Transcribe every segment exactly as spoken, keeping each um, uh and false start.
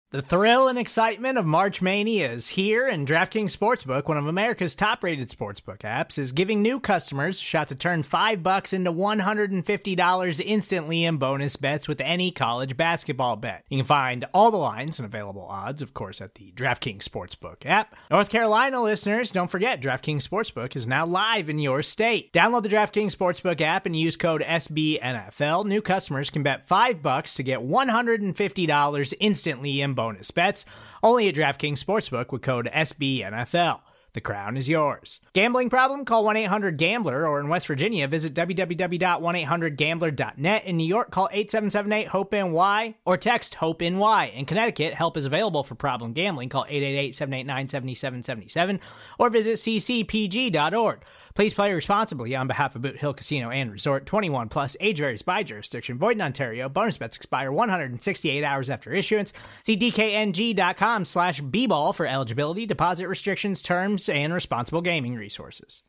The thrill and excitement of March Mania is here, and DraftKings Sportsbook, one of America's top-rated sportsbook apps, is giving new customers a shot to turn five bucks into one hundred fifty dollars instantly in bonus bets with any college basketball bet. You can find all the lines and available odds, of course, at the DraftKings Sportsbook app. North Carolina listeners, don't forget, DraftKings Sportsbook is now live in your state. Download the DraftKings Sportsbook app and use code S B N F L. New customers can bet five bucks to get one hundred fifty dollars instantly in bonus bets, only at DraftKings Sportsbook with code S B N F L. The crown is yours. Gambling problem? Call one eight hundred gambler, or in West Virginia, visit w w w dot one eight hundred gambler dot net. In New York, call eight seven seven eight hope N Y or text HOPE-NY. In Connecticut, help is available for problem gambling. Call eight eight eight, seven eight nine, seven seven seven seven or visit c c p g dot org. Please play responsibly on behalf of Boot Hill Casino and Resort. twenty-one plus, age varies by jurisdiction. Void in Ontario. Bonus bets expire one hundred sixty-eight hours after issuance. See d k n g dot com slash b ball for eligibility, deposit restrictions, terms, and responsible gaming resources.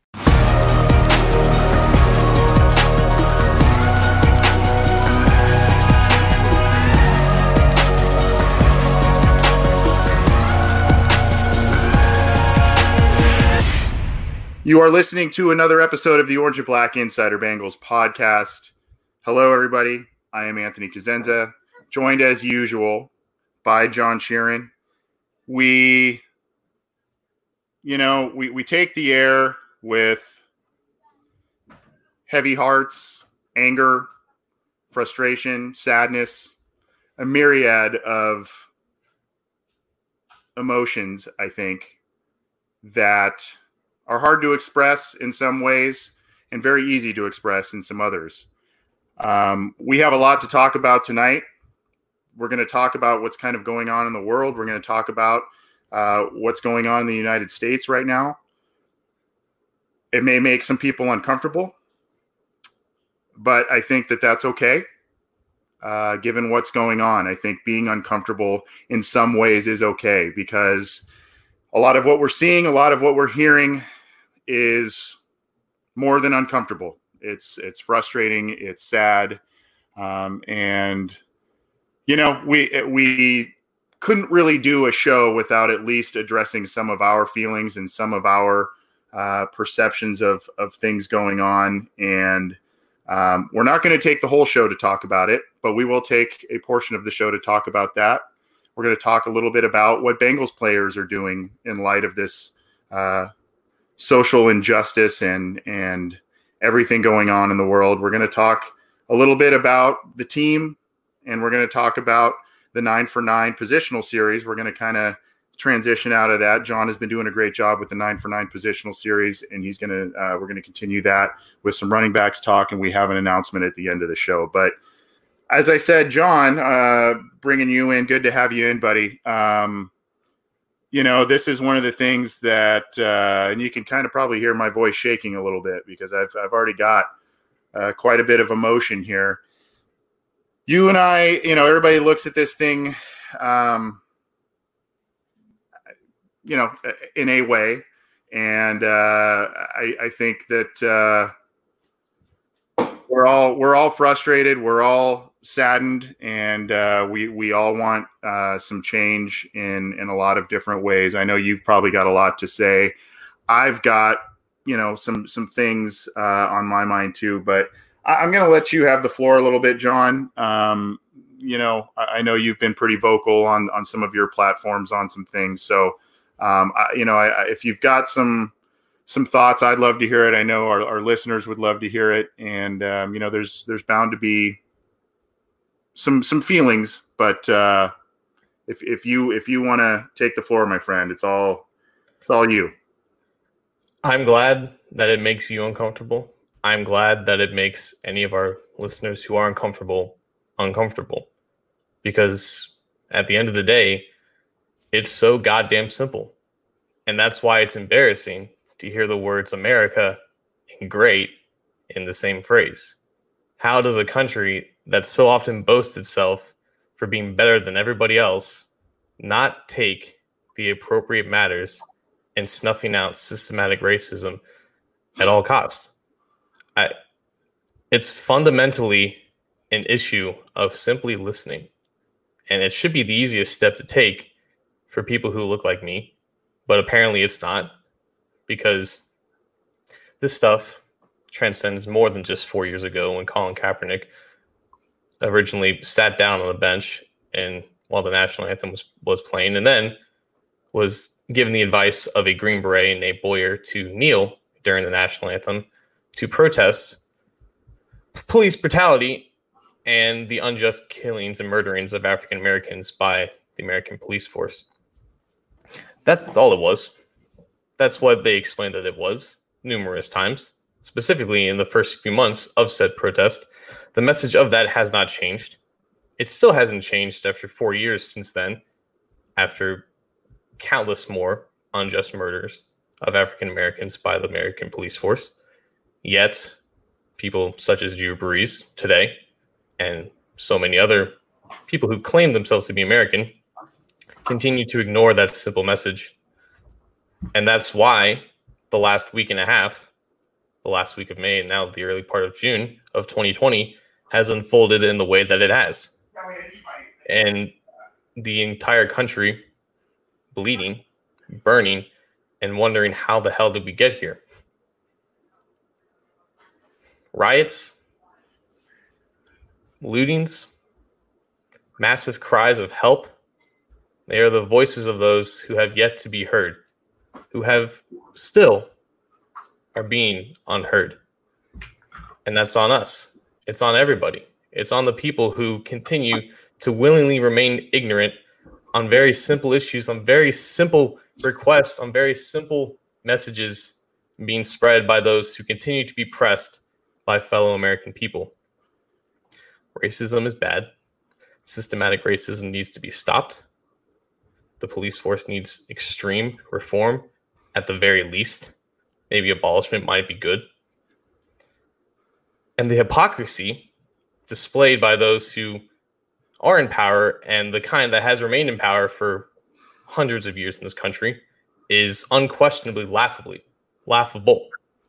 You are listening to another episode of the Orange and Black Insider Bengals podcast. Hello, everybody. I am Anthony Cosenza, joined as usual by John Sheeran. We, you know, we, we take the air with heavy hearts, anger, frustration, sadness, a myriad of emotions, I think, that are hard to express in some ways and very easy to express in some others. Um, we have a lot to talk about tonight. We're going to talk about what's kind of going on in the world. We're going to talk about uh, what's going on in the United States right now. It may make some people uncomfortable, but I think that that's okay. Uh, given what's going on, I think being uncomfortable in some ways is okay, because a lot of what we're seeing, a lot of what we're hearing is more than uncomfortable. It's it's frustrating. It's sad. Um, and, you know, we we couldn't really do a show without at least addressing some of our feelings and some of our uh, perceptions of, of things going on. And um, we're not going to take the whole show to talk about it, but we will take a portion of the show to talk about that. We're going to talk a little bit about what Bengals players are doing in light of this uh, social injustice and and everything going on in the world. We're going to talk a little bit about the team, and we're going to talk about the nine for nine positional series. We're going to kind of transition out of that. John has been doing a great job with the nine for nine positional series, and he's going to uh, we're going to continue that with some running backs talk, and we have an announcement at the end of the show. But as I said, John, uh, bringing you in, good to have you in, buddy. Um, you know, this is one of the things that, uh, and you can kind of probably hear my voice shaking a little bit because I've I've already got uh, quite a bit of emotion here. You and I, you know, everybody looks at this thing, um, you know, in a way, and uh, I, I think that uh, we're all we're all frustrated. We're all saddened, and uh, we we all want uh, some change in in a lot of different ways. I know you've probably got a lot to say. I've got, you know, some some things uh, on my mind too, but I, I'm going to let you have the floor a little bit, John. Um, you know, I, I know you've been pretty vocal on on some of your platforms on some things. So, um, I, you know, I, I, if you've got some some thoughts, I'd love to hear it. I know our, our listeners would love to hear it, and um, you know, there's there's bound to be some some feelings, but uh, if if you if you want to take the floor, my friend, it's all it's all you. I'm glad that it makes you uncomfortable. I'm glad that it makes any of our listeners who are uncomfortable uncomfortable, because at the end of the day, it's so goddamn simple, and that's why it's embarrassing to hear the words America and great in the same phrase. How does a country that so often boasts itself for being better than everybody else not take the appropriate matters in snuffing out systematic racism at all costs? I, it's fundamentally an issue of simply listening And it should be the easiest step to take for people who look like me. But apparently it's not, because this stuff transcends more than just four years ago when Colin Kaepernick originally sat down on the bench and while the national anthem was, was playing, and then was given the advice of a Green Beret, Nate Boyer, to kneel during the national anthem to protest police brutality and the unjust killings and murderings of African Americans by the American police force. That's, that's all it was. That's what they explained that it was numerous times, specifically in the first few months of said protest. The message of that has not changed. It still hasn't changed after four years since then, after countless more unjust murders of African Americans by the American police force. Yet, people such as Drew Brees today, and so many other people who claim themselves to be American, continue to ignore that simple message. And that's why the last week and a half, the last week of May, and now the early part of June of twenty twenty, has unfolded in the way that it has. And the entire country bleeding, burning, and wondering how the hell did we get here? Riots, lootings, massive cries of help. They are the voices of those who have yet to be heard, who have still are being unheard. And that's on us. It's on everybody. It's on the people who continue to willingly remain ignorant on very simple issues, on very simple requests, on very simple messages being spread by those who continue to be pressed by fellow American people. Racism is bad. Systematic racism needs to be stopped. The police force needs extreme reform at the very least. Maybe abolishment might be good. And the hypocrisy displayed by those who are in power, and the kind that has remained in power for hundreds of years in this country, is unquestionably laughably laughable.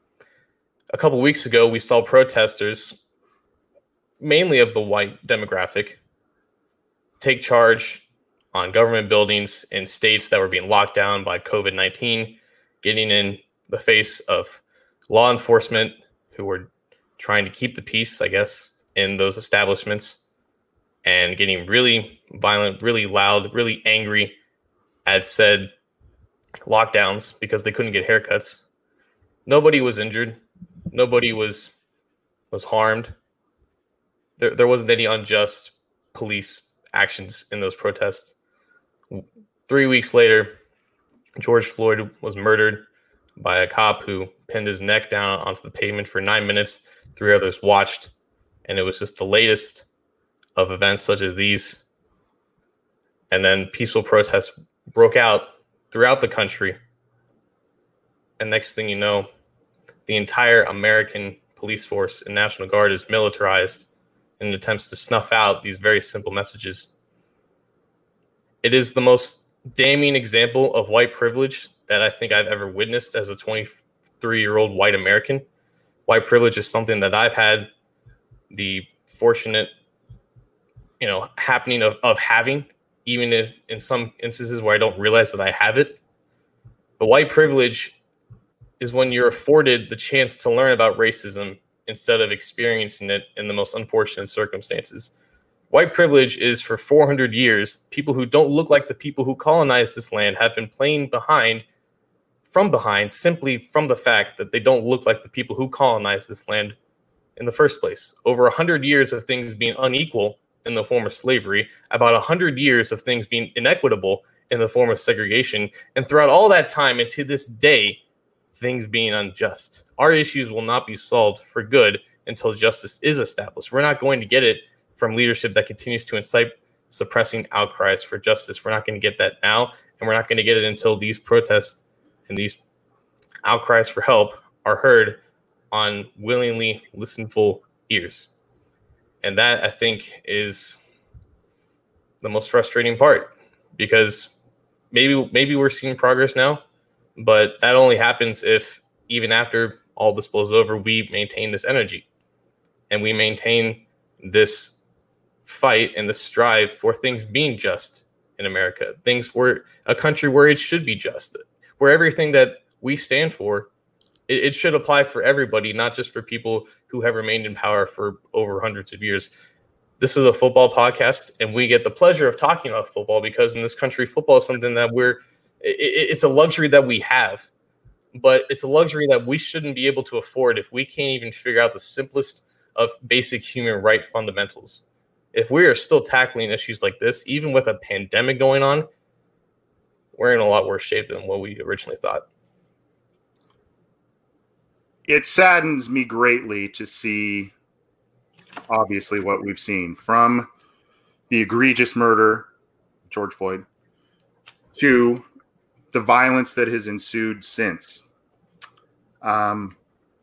A couple weeks ago, we saw protesters, mainly of the white demographic, take charge on government buildings in states that were being locked down by covid nineteen, getting in the face of law enforcement who were trying to keep the peace, I guess, in those establishments, and getting really violent, really loud, really angry at said lockdowns because they couldn't get haircuts. Nobody was injured. Nobody was was harmed. There, there wasn't any unjust police actions in those protests. Three weeks later, George Floyd was murdered by a cop who pinned his neck down onto the pavement for nine minutes. Three others watched, and it was just the latest of events such as these. And then peaceful protests broke out throughout the country. And next thing you know, the entire American police force and National Guard is militarized in attempts to snuff out these very simple messages. It is the most damning example of white privilege that I think I've ever witnessed as a twenty-three-year-old white American. White privilege is something that I've had the fortunate, you know, happening of, of having, even if in some instances where I don't realize that I have it. But white privilege is when you're afforded the chance to learn about racism instead of experiencing it in the most unfortunate circumstances. White privilege is for four hundred years, people who don't look like the people who colonized this land have been playing behind, from behind, simply from the fact that they don't look like the people who colonized this land in the first place. Over one hundred years of things being unequal in the form of slavery, about one hundred years of things being inequitable in the form of segregation, and throughout all that time and to this day, things being unjust. Our issues will not be solved for good until justice is established. We're not going to get it from leadership that continues to incite suppressing outcries for justice. We're not going to get that now, and we're not going to get it until these protests and these outcries for help are heard on willingly listenful ears. And that, I think, is the most frustrating part, because maybe maybe we're seeing progress now, but that only happens if even after all this blows over, we maintain this energy and we maintain this fight and the strive for things being just in America, things where a country where it should be just, where everything that we stand for, it, it should apply for everybody, not just for people who have remained in power for over hundreds of years. This is a football podcast, and we get the pleasure of talking about football because in this country, football is something that we're, it, it's a luxury that we have, but it's a luxury that we shouldn't be able to afford if we can't even figure out the simplest of basic human right fundamentals. If we are still tackling issues like this, even with a pandemic going on, we're in a lot worse shape than what we originally thought. It saddens me greatly to see, obviously, what we've seen from the egregious murder, George Floyd, to the violence that has ensued since. Um,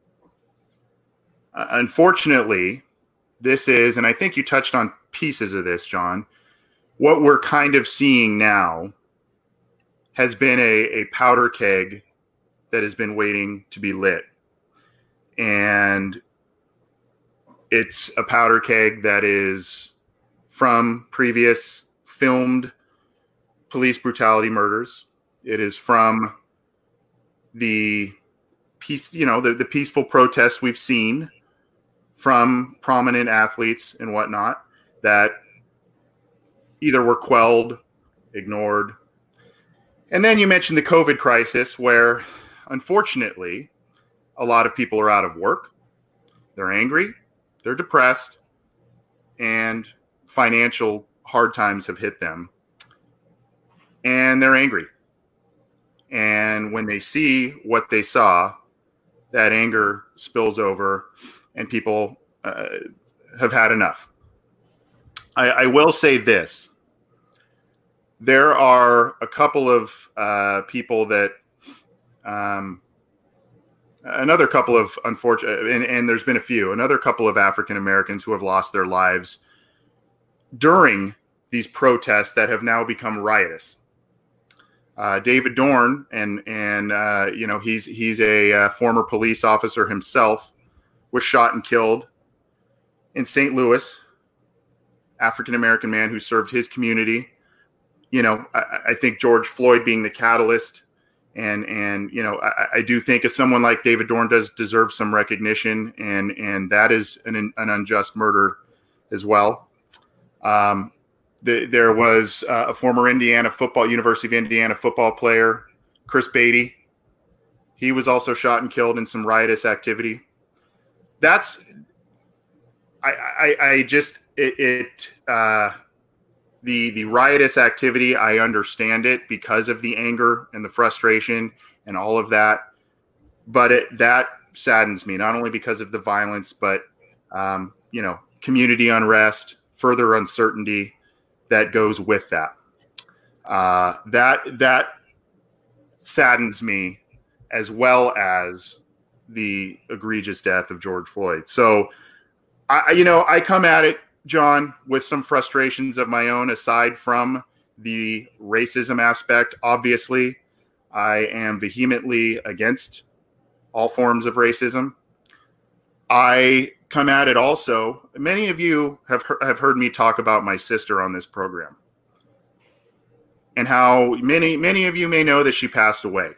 unfortunately, this is, and I think you touched on pieces of this, John, what we're kind of seeing now has been a, a powder keg that has been waiting to be lit. And it's a powder keg that is from previous filmed police brutality murders. It is from the peace, you know, the, the peaceful protests we've seen from prominent athletes and whatnot that either were quelled, ignored. And then you mentioned the COVID crisis where, unfortunately, a lot of people are out of work. They're angry, they're depressed, and financial hard times have hit them. And they're angry. And when they see what they saw, that anger spills over and people uh, have had enough. I, I will say this. There are a couple of uh, people that, um, another couple of unfortunate, and, and there's been a few, another couple of African Americans who have lost their lives during these protests that have now become riotous. Uh, David Dorn, and and uh, you know he's he's a uh, former police officer himself, was shot and killed in Saint Louis. African American man who served his community. You know, I, I think George Floyd being the catalyst, and and you know I, I do think as someone like David Dorn does deserve some recognition, and and that is an an unjust murder as well. Um, The, there was uh, a former Indiana football, University of Indiana football player, Chris Beatty. He was also shot and killed in some riotous activity. That's, I, I, I just, it, it uh, the, the riotous activity, I understand it because of the anger and the frustration and all of that. But it, that saddens me, not only because of the violence, but, um, you know, community unrest, further uncertainty that goes with that. Uh, that that saddens me, as well as the egregious death of George Floyd. So, I you know I come at it, John, with some frustrations of my own. Aside from the racism aspect, obviously, I am vehemently against all forms of racism. I come at it also. Many of you have he- have heard me talk about my sister on this program, and how many many of you may know that she passed away.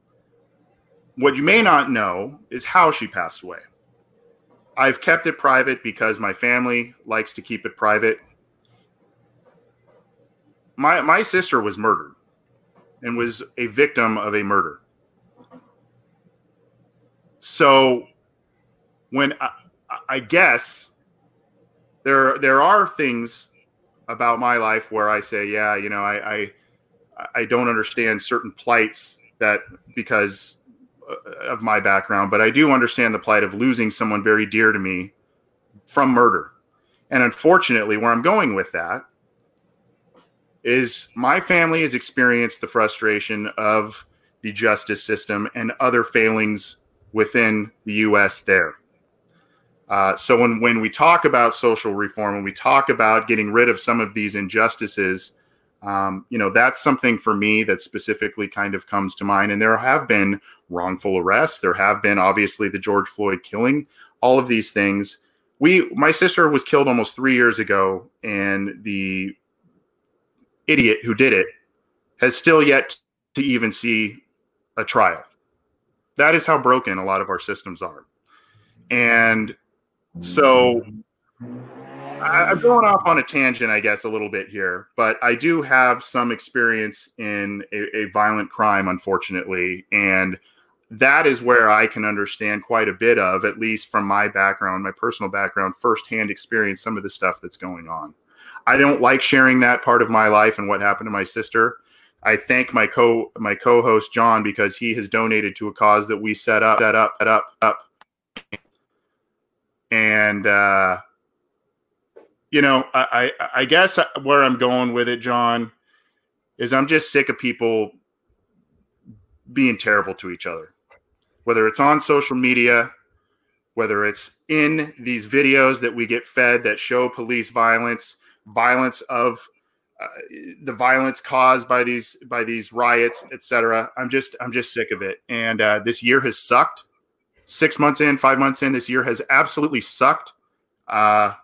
What you may not know is how she passed away. I've kept it private because my family likes to keep it private. My my sister was murdered and was a victim of a murder. So when I, I guess there there are things about my life where I say, yeah, you know, I I, I don't understand certain plights that because of my background, but I do understand the plight of losing someone very dear to me from murder. And unfortunately, where I'm going with that is my family has experienced the frustration of the justice system and other failings within the U S there. Uh, so when, when we talk about social reform, when we talk about getting rid of some of these injustices, um, you know, that's something for me that specifically kind of comes to mind. And there have been wrongful arrests. There have been, obviously, the George Floyd killing, all of these things we, my sister was killed almost three years ago, and the idiot who did it has still yet to even see a trial. That is how broken a lot of our systems are. And so I, I'm going off on a tangent, I guess, a little bit here, but I do have some experience in a, a violent crime, unfortunately. And that is where I can understand quite a bit of, at least from my background, my personal background, firsthand experience, some of the stuff that's going on. I don't like sharing that part of my life and what happened to my sister. I thank my co my co-host John, because he has donated to a cause that we set up, set up, set up, up. And uh, you know, I, I I guess where I'm going with it, John, is I'm just sick of people being terrible to each other, whether it's on social media, whether it's in these videos that we get fed that show police violence, violence of. Uh, the violence caused by these by these riots, et cetera. I'm just I'm just sick of it. And uh, this year has sucked. Six months in, five months in, this year has absolutely sucked. Uh,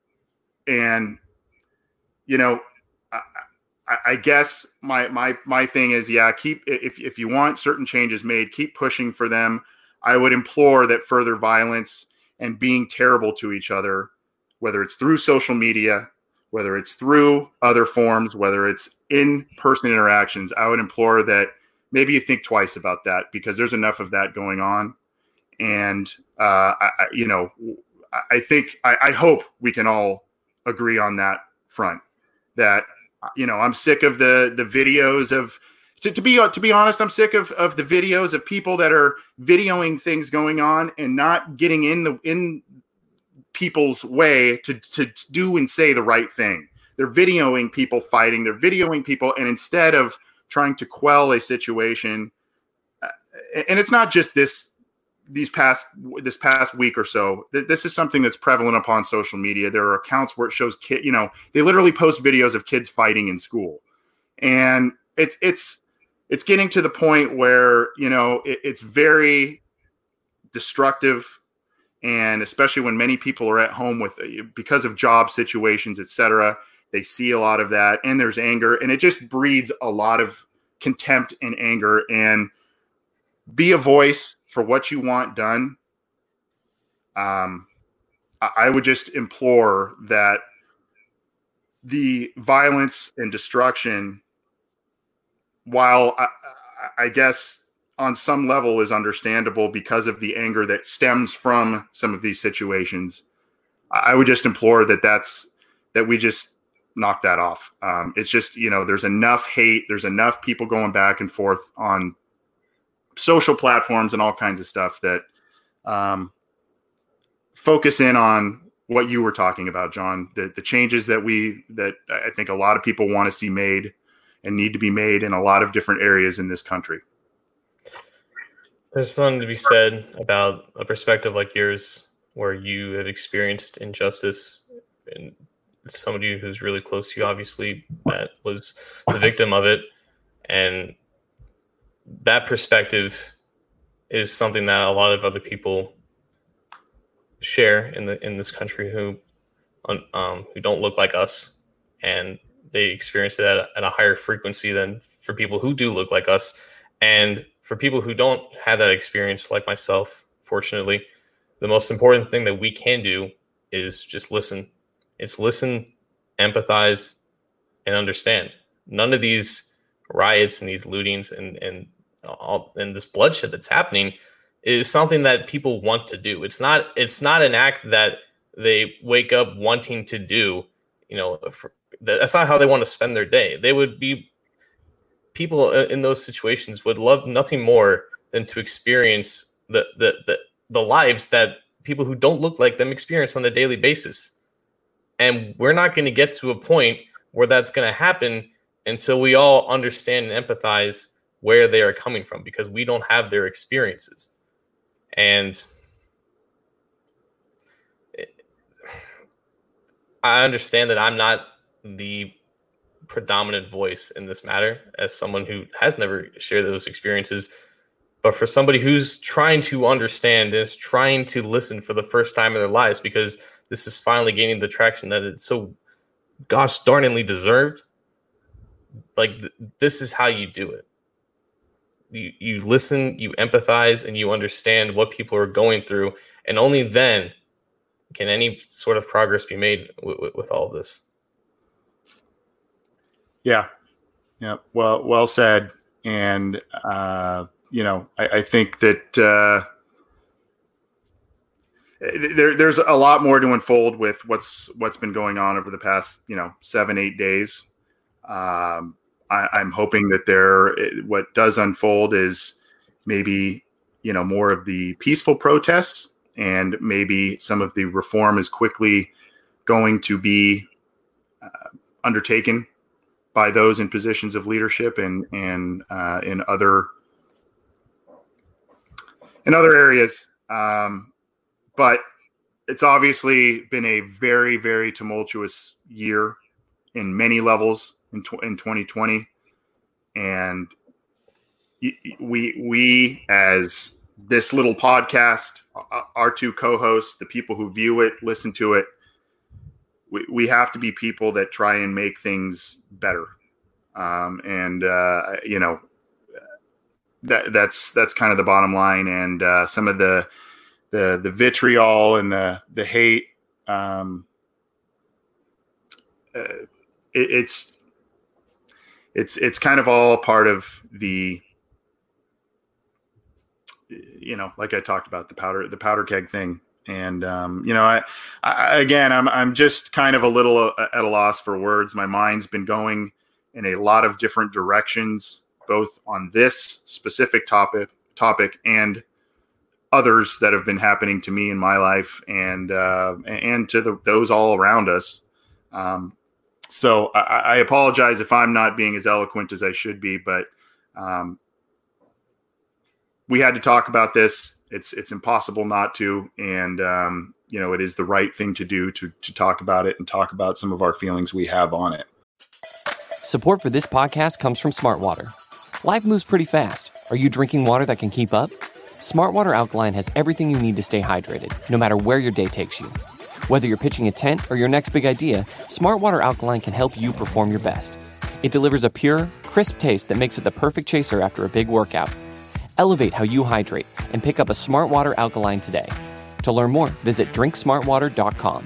and you know, I, I, I guess my my my thing is, yeah, keep if if you want certain changes made, keep pushing for them. I would implore that further violence and being terrible to each other, whether it's through social media, whether it's through other forms, whether it's in-person interactions, I would implore that maybe you think twice about that, because there's enough of that going on. And, uh, I, you know, I think, I, I hope we can all agree on that front, that, you know, I'm sick of the, the videos of, to, to be, to be honest, I'm sick of, of the videos of people that are videoing things going on and not getting in the, in, people's way to, to do and say the right thing. They're videoing people fighting. They're videoing people. And instead of trying to quell a situation, uh, and it's not just this, these past, this past week or so, th- this is something that's prevalent upon social media. There are accounts where it shows kid, you know, they literally post videos of kids fighting in school. And it's, it's, it's getting to the point where, you know, it, it's very destructive. And especially when many people are at home with, because of job situations, et cetera, they see a lot of that, and there's anger, and it just breeds a lot of contempt and anger. And be a voice for what you want done. Um, I would just implore that the violence and destruction, while I, I guess on some level is understandable because of the anger that stems from some of these situations, I would just implore that that's, that we just knock that off. Um, it's just, you know, there's enough hate, there's enough people going back and forth on social platforms and all kinds of stuff that um, focus in on what you were talking about, John, the, the changes that we, that I think a lot of people want to see made and need to be made in a lot of different areas in this country. There's something to be said about a perspective like yours, where you have experienced injustice, and somebody who's really close to you, obviously, that was the victim of it. And that perspective is something that a lot of other people share in the in this country who um, who don't look like us, and they experience it at a, at a higher frequency than for people who do look like us. And for people who don't have that experience, like myself, fortunately, the most important thing that we can do is just listen. It's listen, empathize, and understand. None of these riots and these lootings and and all and this bloodshed that's happening is something that people want to do. It's not. It's not an act that they wake up wanting to do. You know, for, that's not how they want to spend their day. They would be. People in those situations would love nothing more than to experience the, the the the lives that people who don't look like them experience on a daily basis. And we're not going to get to a point where that's going to happen until we all understand and empathize where they are coming from, because we don't have their experiences. And it, I understand that I'm not the predominant voice in this matter as someone who has never shared those experiences, but for somebody who's trying to understand and is trying to listen for the first time in their lives, because this is finally gaining the traction that it's so gosh darningly deserved. Like th- this is how you do it. You you listen, you empathize, and you understand what people are going through, and only then can any sort of progress be made w- w- with all of this. Yeah, yeah. Well, well said. And uh, you know, I, I think that uh, there, there's a lot more to unfold with what's what's been going on over the past, you know, seven, eight days. Um, I, I'm hoping that there, what does unfold is maybe, you know, more of the peaceful protests, and maybe some of the reform is quickly going to be uh, undertaken by those in positions of leadership and and uh, in other in other areas. Um, but it's obviously been a very, very tumultuous year in many levels in tw- in twenty twenty, and we we as this little podcast, our two co-hosts, the people who view it, listen to it, we, we have to be people that try and make things better. Um, and, uh, you know, that that's, that's kind of the bottom line. And, uh, some of the, the, the vitriol and the, the hate, um, uh, it, it's, it's, it's kind of all part of the, you know, like I talked about, the powder, the powder keg thing. And, um, you know, I, I, again, I'm, I'm just kind of a little at a loss for words. My mind's been going in a lot of different directions, both on this specific topic, topic and others that have been happening to me in my life, and, uh, and to the, those all around us. Um, so I, I apologize if I'm not being as eloquent as I should be, but, um, we had to talk about this. It's it's impossible not to, and um, you know, it is the right thing to do to to talk about it and talk about some of our feelings we have on it. Support for this podcast comes from Smartwater. Life moves pretty fast. Are you drinking water that can keep up? Smartwater Alkaline has everything you need to stay hydrated, no matter where your day takes you. Whether you're pitching a tent or your next big idea, Smartwater Alkaline can help you perform your best. It delivers a pure, crisp taste that makes it the perfect chaser after a big workout. Elevate how you hydrate and pick up a Smartwater Alkaline today. To learn more, visit drink smart water dot com.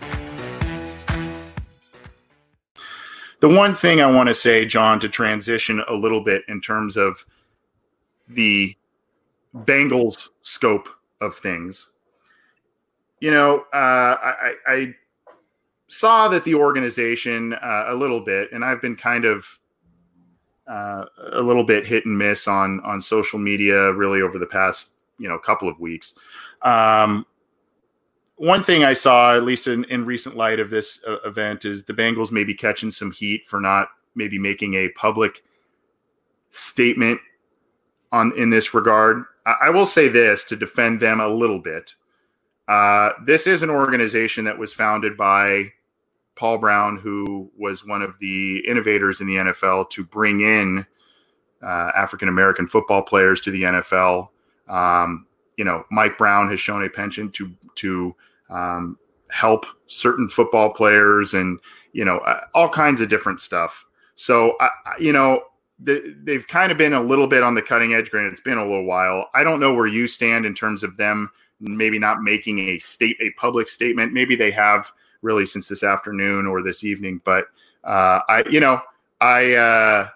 The one thing I want to say, John, to transition a little bit in terms of the Bengals scope of things, you know, uh, I, I saw that the organization uh, a little bit, and I've been kind of Uh, a little bit hit and miss on on social media really over the past, you know, couple of weeks. Um, one thing I saw, at least in, in recent light of this uh, event, is the Bengals may be catching some heat for not maybe making a public statement on in this regard. I, I will say this to defend them a little bit. Uh, this is an organization that was founded by Paul Brown, who was one of the innovators in the N F L to bring in uh, African-American football players to the N F L. Um, you know, Mike Brown has shown a penchant to, to um, help certain football players and, you know, uh, all kinds of different stuff. So, uh, you know, the, they've kind of been a little bit on the cutting edge. Granted, it's been a little while. I don't know where you stand in terms of them maybe not making a state, a public statement. Maybe they have really since this afternoon or this evening. But uh, I, you know, I, uh,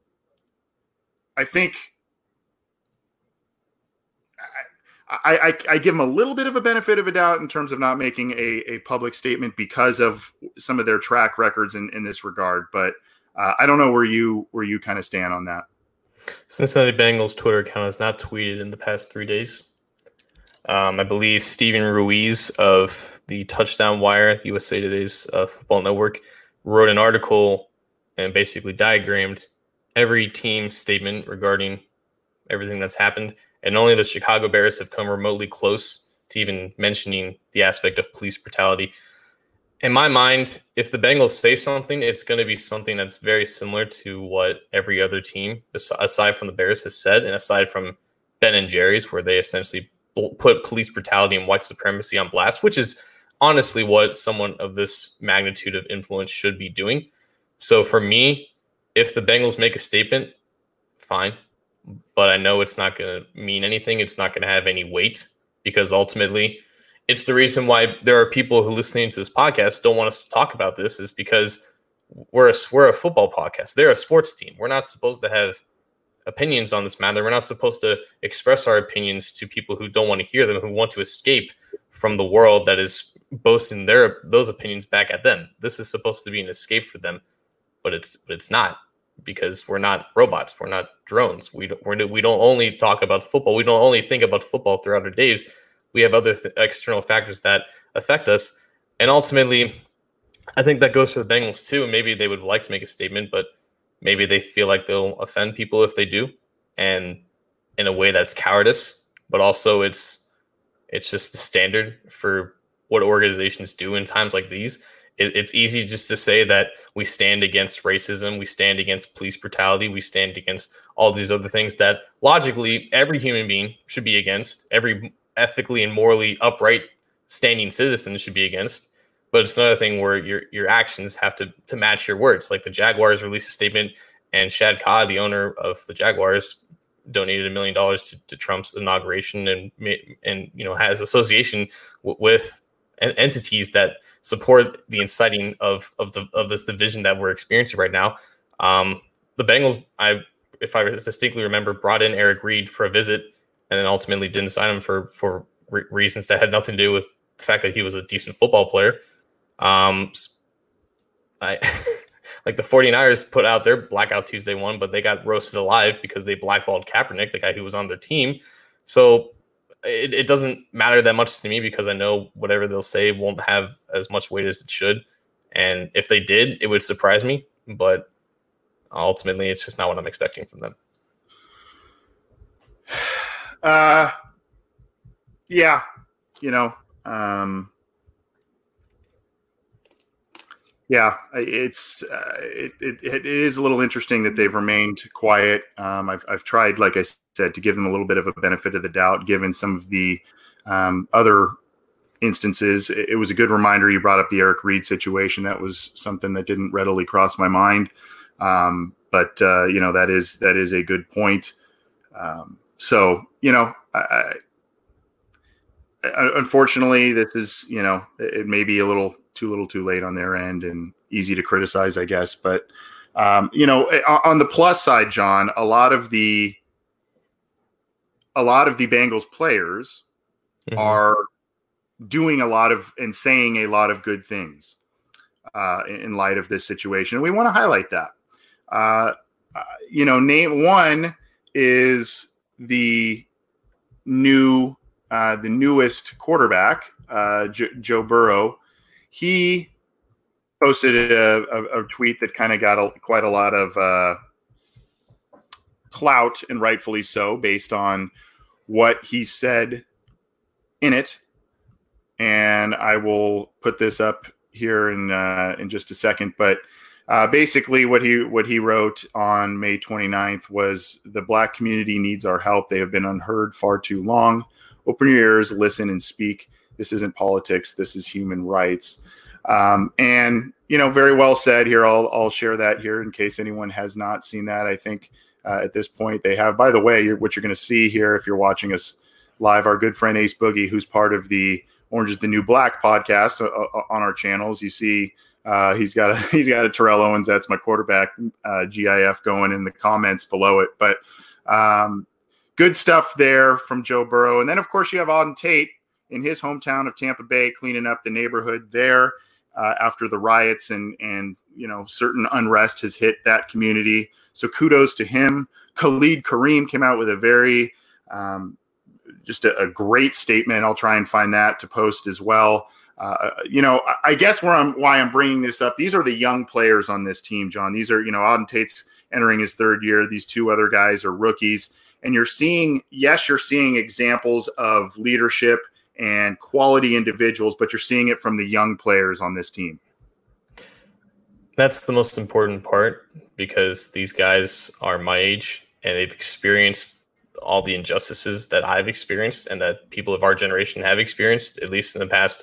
I think I, I, I give them a little bit of a benefit of a doubt in terms of not making a, a public statement because of some of their track records in, in this regard. But uh, I don't know where you, where you kind of stand on that. Cincinnati Bengals Twitter account has not tweeted in the past three days. Um, I believe Steven Ruiz of the Touchdown Wire, the U S A Today's uh, football network, wrote an article and basically diagrammed every team's statement regarding everything that's happened. And only the Chicago Bears have come remotely close to even mentioning the aspect of police brutality. In my mind, if the Bengals say something, it's going to be something that's very similar to what every other team, aside from the Bears, has said, and aside from Ben and Jerry's, where they essentially put police brutality and white supremacy on blast, which is honestly what someone of this magnitude of influence should be doing. So for me, if the Bengals make a statement, fine. But I know it's not going to mean anything. It's not going to have any weight, because ultimately it's the reason why there are people who listening to this podcast don't want us to talk about this, is because we're a, we're a football podcast. They're a sports team. We're not supposed to have opinions on this matter. We're not supposed to express our opinions to people who don't want to hear them, who want to escape from the world that is boasting their those opinions back at them. This is supposed to be an escape for them, but it's but it's not, because we're not robots. We're not drones. We don't, we're, we don't only talk about football. We don't only think about football throughout our days. We have other th- external factors that affect us. And ultimately, I think that goes for the Bengals too. Maybe they would like to make a statement, but maybe they feel like they'll offend people if they do. And in a way that's cowardice, but also it's it's just the standard for what organizations do in times like these. It's easy just to say that we stand against racism, we stand against police brutality, we stand against all these other things that logically every human being should be against, every ethically and morally upright standing citizen should be against. But it's another thing where your your actions have to, to match your words. Like the Jaguars released a statement, and Shad Khan, the owner of the Jaguars, donated a million dollars to, to Trump's inauguration, and and you know has association w- with entities that support the inciting of of the, of this division that we're experiencing right now. Um, the Bengals, I if I distinctly remember, brought in Eric Reed for a visit, and then ultimately didn't sign him for for re- reasons that had nothing to do with the fact that he was a decent football player. Um, I like the 49ers put out their Blackout Tuesday one, but they got roasted alive because they blackballed Kaepernick, the guy who was on their team. So It, it doesn't matter that much to me, because I know whatever they'll say won't have as much weight as it should. And if they did, it would surprise me. But ultimately, it's just not what I'm expecting from them. Uh, yeah, you know, um, yeah, it's uh, it, it it is a little interesting that they've remained quiet. Um, I've I've tried, like I said, to give them a little bit of a benefit of the doubt, given some of the um, other instances. It, it was a good reminder you brought up the Eric Reed situation. That was something that didn't readily cross my mind, um, but uh, you know that is that is a good point. Um, so you know, I, I, unfortunately, this is you know it may be a little. too little too late on their end, and easy to criticize, I guess. But, um, you know, on the plus side, John, a lot of the, a lot of the Bengals players mm-hmm. are doing a lot of and saying a lot of good things uh, in, in light of this situation. And we want to highlight that. Uh, uh, you know, name one is the new, uh, the newest quarterback, uh, J- Joe Burrow. He posted a, a, a tweet that kind of got a, quite a lot of uh, clout, and rightfully so, based on what he said in it. And I will put this up here in uh, in just a second. But uh, basically, what he what he wrote on May twenty-ninth was, "The Black community needs our help. They have been unheard far too long. Open your ears, listen, and speak. This isn't politics. This is human rights." Um, and, you know, very well said here. I'll, I'll share that here in case anyone has not seen that. I think uh, at this point they have. By the way, you're, what you're going to see here, if you're watching us live, our good friend Ace Boogie, who's part of the Orange is the New Black podcast uh, on our channels. You see uh, he's got a he's got a Terrell Owens, that's my quarterback, uh, G I F, going in the comments below it. But um, good stuff there from Joe Burrow. And then, of course, you have Auden Tate in his hometown of Tampa Bay, cleaning up the neighborhood there uh, after the riots and, and, you know, certain unrest has hit that community. So kudos to him. Khalid Kareem came out with a very, um, just a, a great statement. I'll try and find that to post as well. Uh, you know, I, I guess where I'm, why I'm bringing this up, these are the young players on this team, John. These are, you know, Auden Tate's entering his third year. These two other guys are rookies. And you're seeing, yes, you're seeing examples of leadership and quality individuals, but you're seeing it from the young players on this team. That's the most important part, because these guys are my age and they've experienced all the injustices that I've experienced and that people of our generation have experienced, at least in the past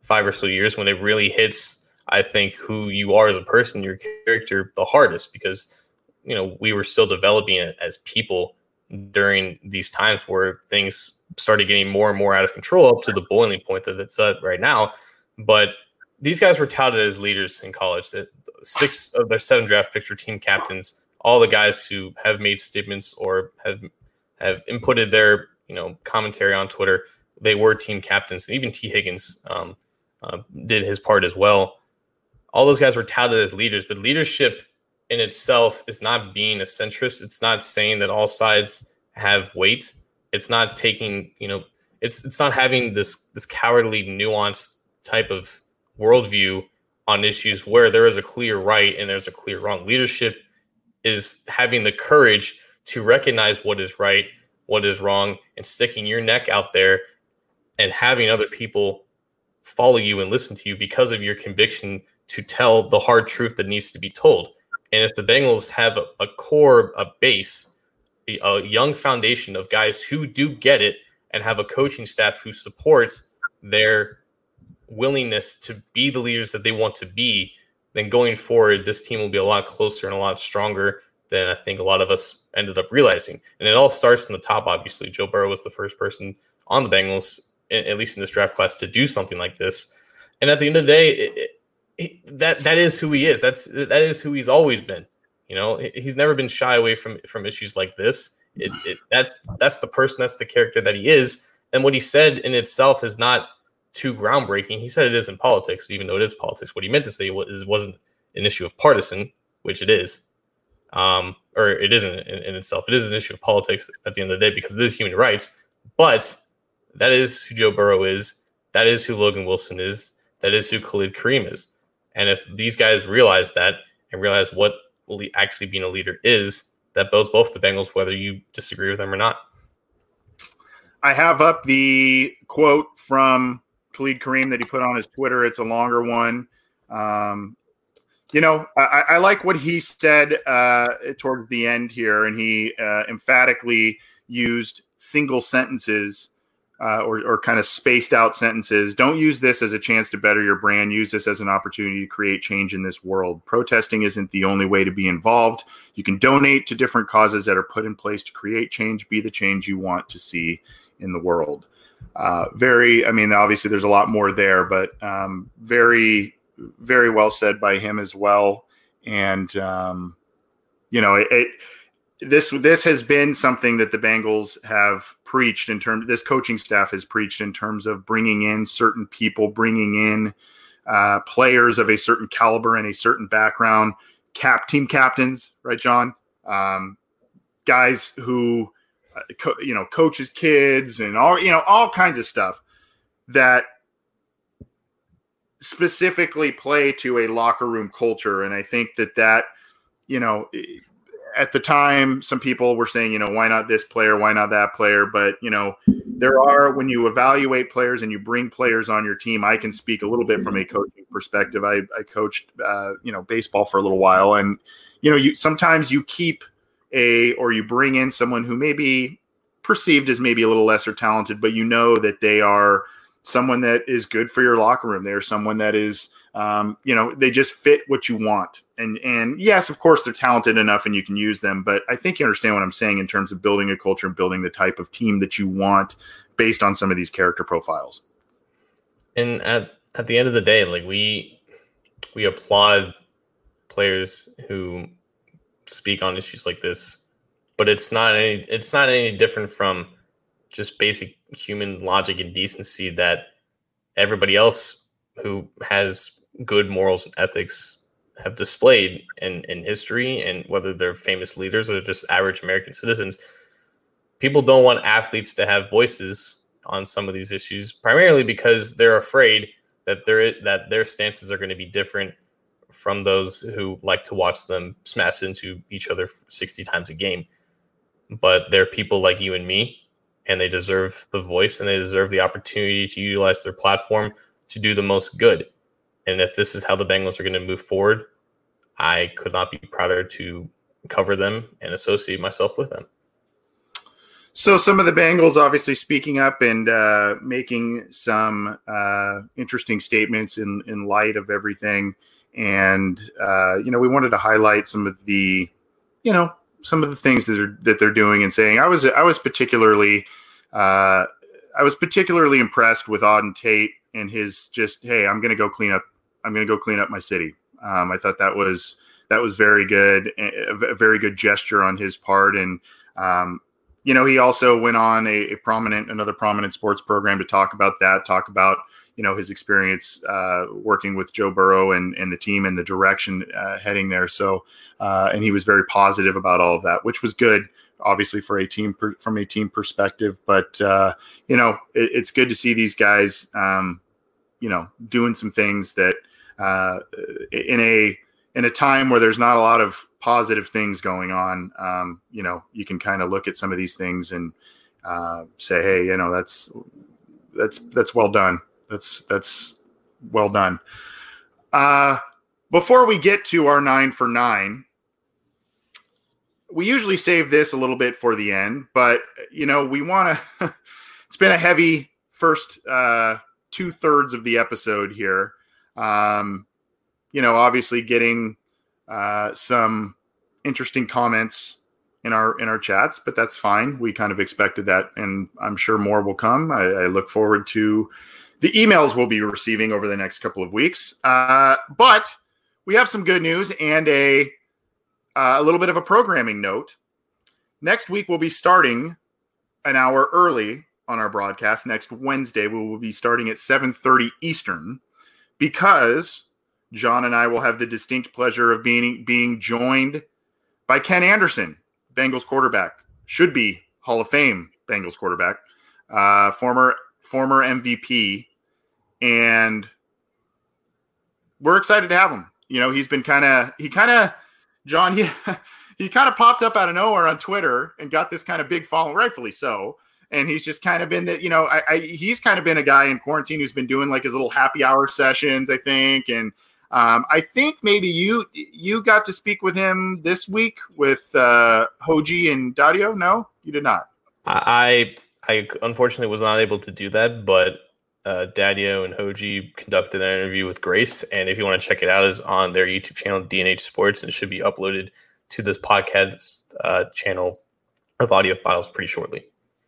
five or so years when it really hits, I think, who you are as a person, your character, the hardest, because, you know, we were still developing it as people during these times where things started getting more and more out of control up to the boiling point that it's at right now. But these guys were touted as leaders in college. Six of their seven draft picks were team captains. All the guys who have made statements or have have inputted their, you know, commentary on Twitter, they were team captains. And even T. Higgins um, uh, did his part as well. All those guys were touted as leaders, but leadership in itself is not being a centrist. It's not saying that all sides have weight. It's not taking, you know, it's it's not having this this cowardly, nuanced type of worldview on issues where there is a clear right and there's a clear wrong. Leadership is having the courage to recognize what is right, what is wrong, and sticking your neck out there and having other people follow you and listen to you because of your conviction to tell the hard truth that needs to be told. And if the Bengals have a, a core, a base, a, a young foundation of guys who do get it and have a coaching staff who supports their willingness to be the leaders that they want to be, then going forward, this team will be a lot closer and a lot stronger than I think a lot of us ended up realizing. And it all starts from the top, obviously. Joe Burrow was the first person on the Bengals, at least in this draft class, to do something like this. And at the end of the day, it, it, it, that that is who he is. That's that is who he's always been. You know, he's never been shy away from from issues like this. It, it that's that's the person, that's the character that he is. And what he said in itself is not too groundbreaking. He said it is in politics, even though it is politics. What he meant to say was it wasn't an issue of partisan, which it is, um, or it isn't in, in itself. It is an issue of politics at the end of the day because it is human rights. But that is who Joe Burrow is. That is who Logan Wilson is. That is who Khalid Kareem is. And if these guys realize that and realize what actually being a leader is, that bodes both the Bengals, whether you disagree with them or not. I have up the quote from Khalid Kareem that he put on his Twitter. It's a longer one. Um, you know, I, I like what he said uh, towards the end here, and he uh, emphatically used single sentences uh, or, or kind of spaced out sentences. Don't use this as a chance to better your brand. Use this as an opportunity to create change in this world. Protesting isn't the only way to be involved. You can donate to different causes that are put in place to create change. Be the change you want to see in the world. Uh, very, I mean, obviously there's a lot more there, but um, very, very well said by him as well. And, um, you know, it, it, this, this has been something that the Bengals have preached in terms, this coaching staff has preached in terms of bringing in certain people, bringing in uh, players of a certain caliber and a certain background, cap team captains, right, John? Um, guys who, uh, co- you know, coaches kids and all, you know, all kinds of stuff that specifically play to a locker room culture. And I think that that, you know, at the time, some people were saying, you know, why not this player? Why not that player? But, you know, there are, when you evaluate players and you bring players on your team, I can speak a little bit from a coaching perspective. I, I coached, uh, you know, baseball for a little while. And, you know, you sometimes you keep a, or you bring in someone who may be perceived as maybe a little lesser talented, but you know that they are someone that is good for your locker room. They're someone that is, um, you know, they just fit what you want. And, and yes, of course, they're talented enough and you can use them. But I think you understand what I'm saying in terms of building a culture and building the type of team that you want based on some of these character profiles. And at, at the end of the day, like we we applaud players who speak on issues like this, but it's not any it's not any different from just basic human logic and decency that everybody else who has good morals and ethics have displayed in, in history, and whether they're famous leaders or just average American citizens. People don't want athletes to have voices on some of these issues, primarily because they're afraid that their that their stances are going to be different from those who like to watch them smash into each other sixty times a game. But they're people like you and me, and they deserve the voice and they deserve the opportunity to utilize their platform to do the most good. And if this is how the Bengals are going to move forward, I could not be prouder to cover them and associate myself with them. So some of the Bengals obviously speaking up and uh, making some uh, interesting statements in, in light of everything. And, uh, you know, we wanted to highlight some of the, you know, some of the things that are, that they're doing and saying. I was, I was particularly, uh, I was particularly impressed with Auden Tate and his just, hey, I'm going to go clean up, I'm going to go clean up my city. Um, I thought that was, that was very good, a, a very good gesture on his part. And, um, you know, he also went on a, a prominent, another prominent sports program to talk about that, talk about, you know, his experience uh, working with Joe Burrow and, and the team and the direction uh, heading there. So, uh, and he was very positive about all of that, which was good, obviously, for a team per, from a team perspective. But, uh, you know, it, it's good to see these guys, um, you know, doing some things that uh, in a, in a time where there's not a lot of positive things going on, um, you know, you can kind of look at some of these things and uh, say, hey, you know, that's, that's, that's well done. That's, that's well done. Uh, before we get to our nine for nine, we usually save this a little bit for the end, but you know, we want to, it's been a heavy first uh, two thirds of the episode here. Um, you know, obviously getting uh, some interesting comments in our in our chats, but that's fine. We kind of expected that, and I'm sure more will come. I, I look forward to the emails we'll be receiving over the next couple of weeks. Uh, but we have some good news and a uh, a little bit of a programming note. Next week we'll be starting an hour early on our broadcast. Next Wednesday we will be starting at seven thirty Eastern because John and I will have the distinct pleasure of being being joined by Ken Anderson, Bengals quarterback, should be Hall of Fame Bengals quarterback, uh, former former M V P, and we're excited to have him. You know, he's been kind of he kind of John he he kind of popped up out of nowhere on Twitter and got this kind of big following, rightfully so. And he's just kind of been that, you know, I, I he's kind of been a guy in quarantine who's been doing like his little happy hour sessions, I think, and. Um, I think maybe you you got to speak with him this week with uh, Hoji and Dario. No, you did not. I I unfortunately was not able to do that, but uh, Dario and Hoji conducted an interview with Grace, and if you want to check it out, it's on their YouTube channel, D N H Sports, and it should be uploaded to this podcast uh, channel of audio files pretty shortly.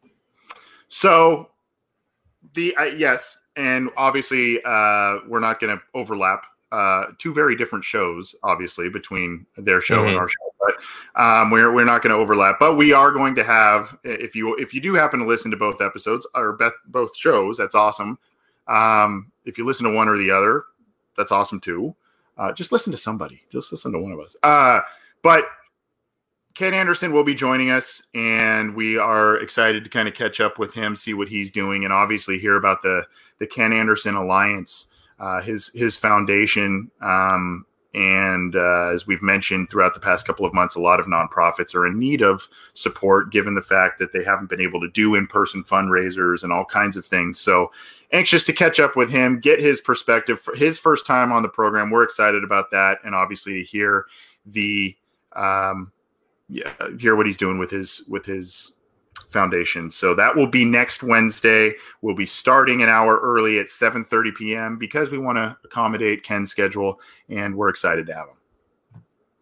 So, the uh, yes, and obviously uh, we're not going to overlap. Uh, two very different shows, obviously, between their show mm-hmm. and our show, but um, we're we're not going to overlap. But we are going to have, if you if you do happen to listen to both episodes or both both shows, that's awesome. Um, if you listen to one or the other, that's awesome too. Uh, just listen to somebody. Just listen to one of us. Uh, but Ken Anderson will be joining us, and we are excited to kind of catch up with him, see what he's doing, and obviously hear about the the Ken Anderson Alliance. Uh, his his foundation, um, and uh, as we've mentioned throughout the past couple of months, a lot of nonprofits are in need of support, given the fact that they haven't been able to do in-person fundraisers and all kinds of things. So anxious to catch up with him, get his perspective for his first time on the program. We're excited about that, and obviously to hear the um, yeah hear what he's doing with his with his. foundation. So that will be next Wednesday. We'll be starting an hour early at seven thirty p.m. because we want to accommodate Ken's schedule, and we're excited to have him.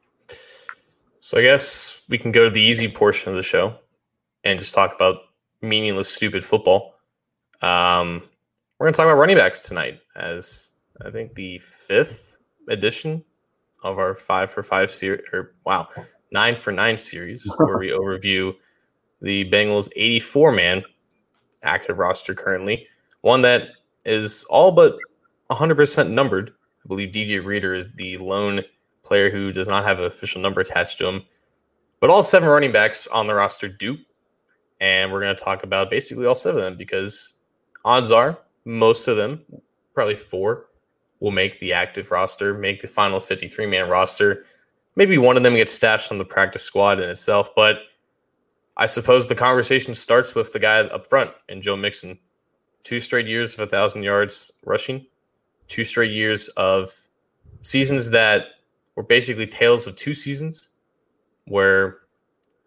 So I guess we can go to the easy portion of the show and just talk about meaningless, stupid football. Um, we're going to talk about running backs tonight as I think the fifth edition of our five for five series, or wow, nine for nine series, where we overview the Bengals' eighty-four man active roster currently, one that is all but one hundred percent numbered. I believe D J Reader is the lone player who does not have an official number attached to him. But all seven running backs on the roster do. And we're going to talk about basically all seven of them because odds are most of them, probably four, will make the active roster, make the final fifty-three man roster. Maybe one of them gets stashed on the practice squad in itself, but I suppose the conversation starts with the guy up front and Joe Mixon. Two straight years of one thousand yards rushing. Two straight years of seasons that were basically tales of two seasons where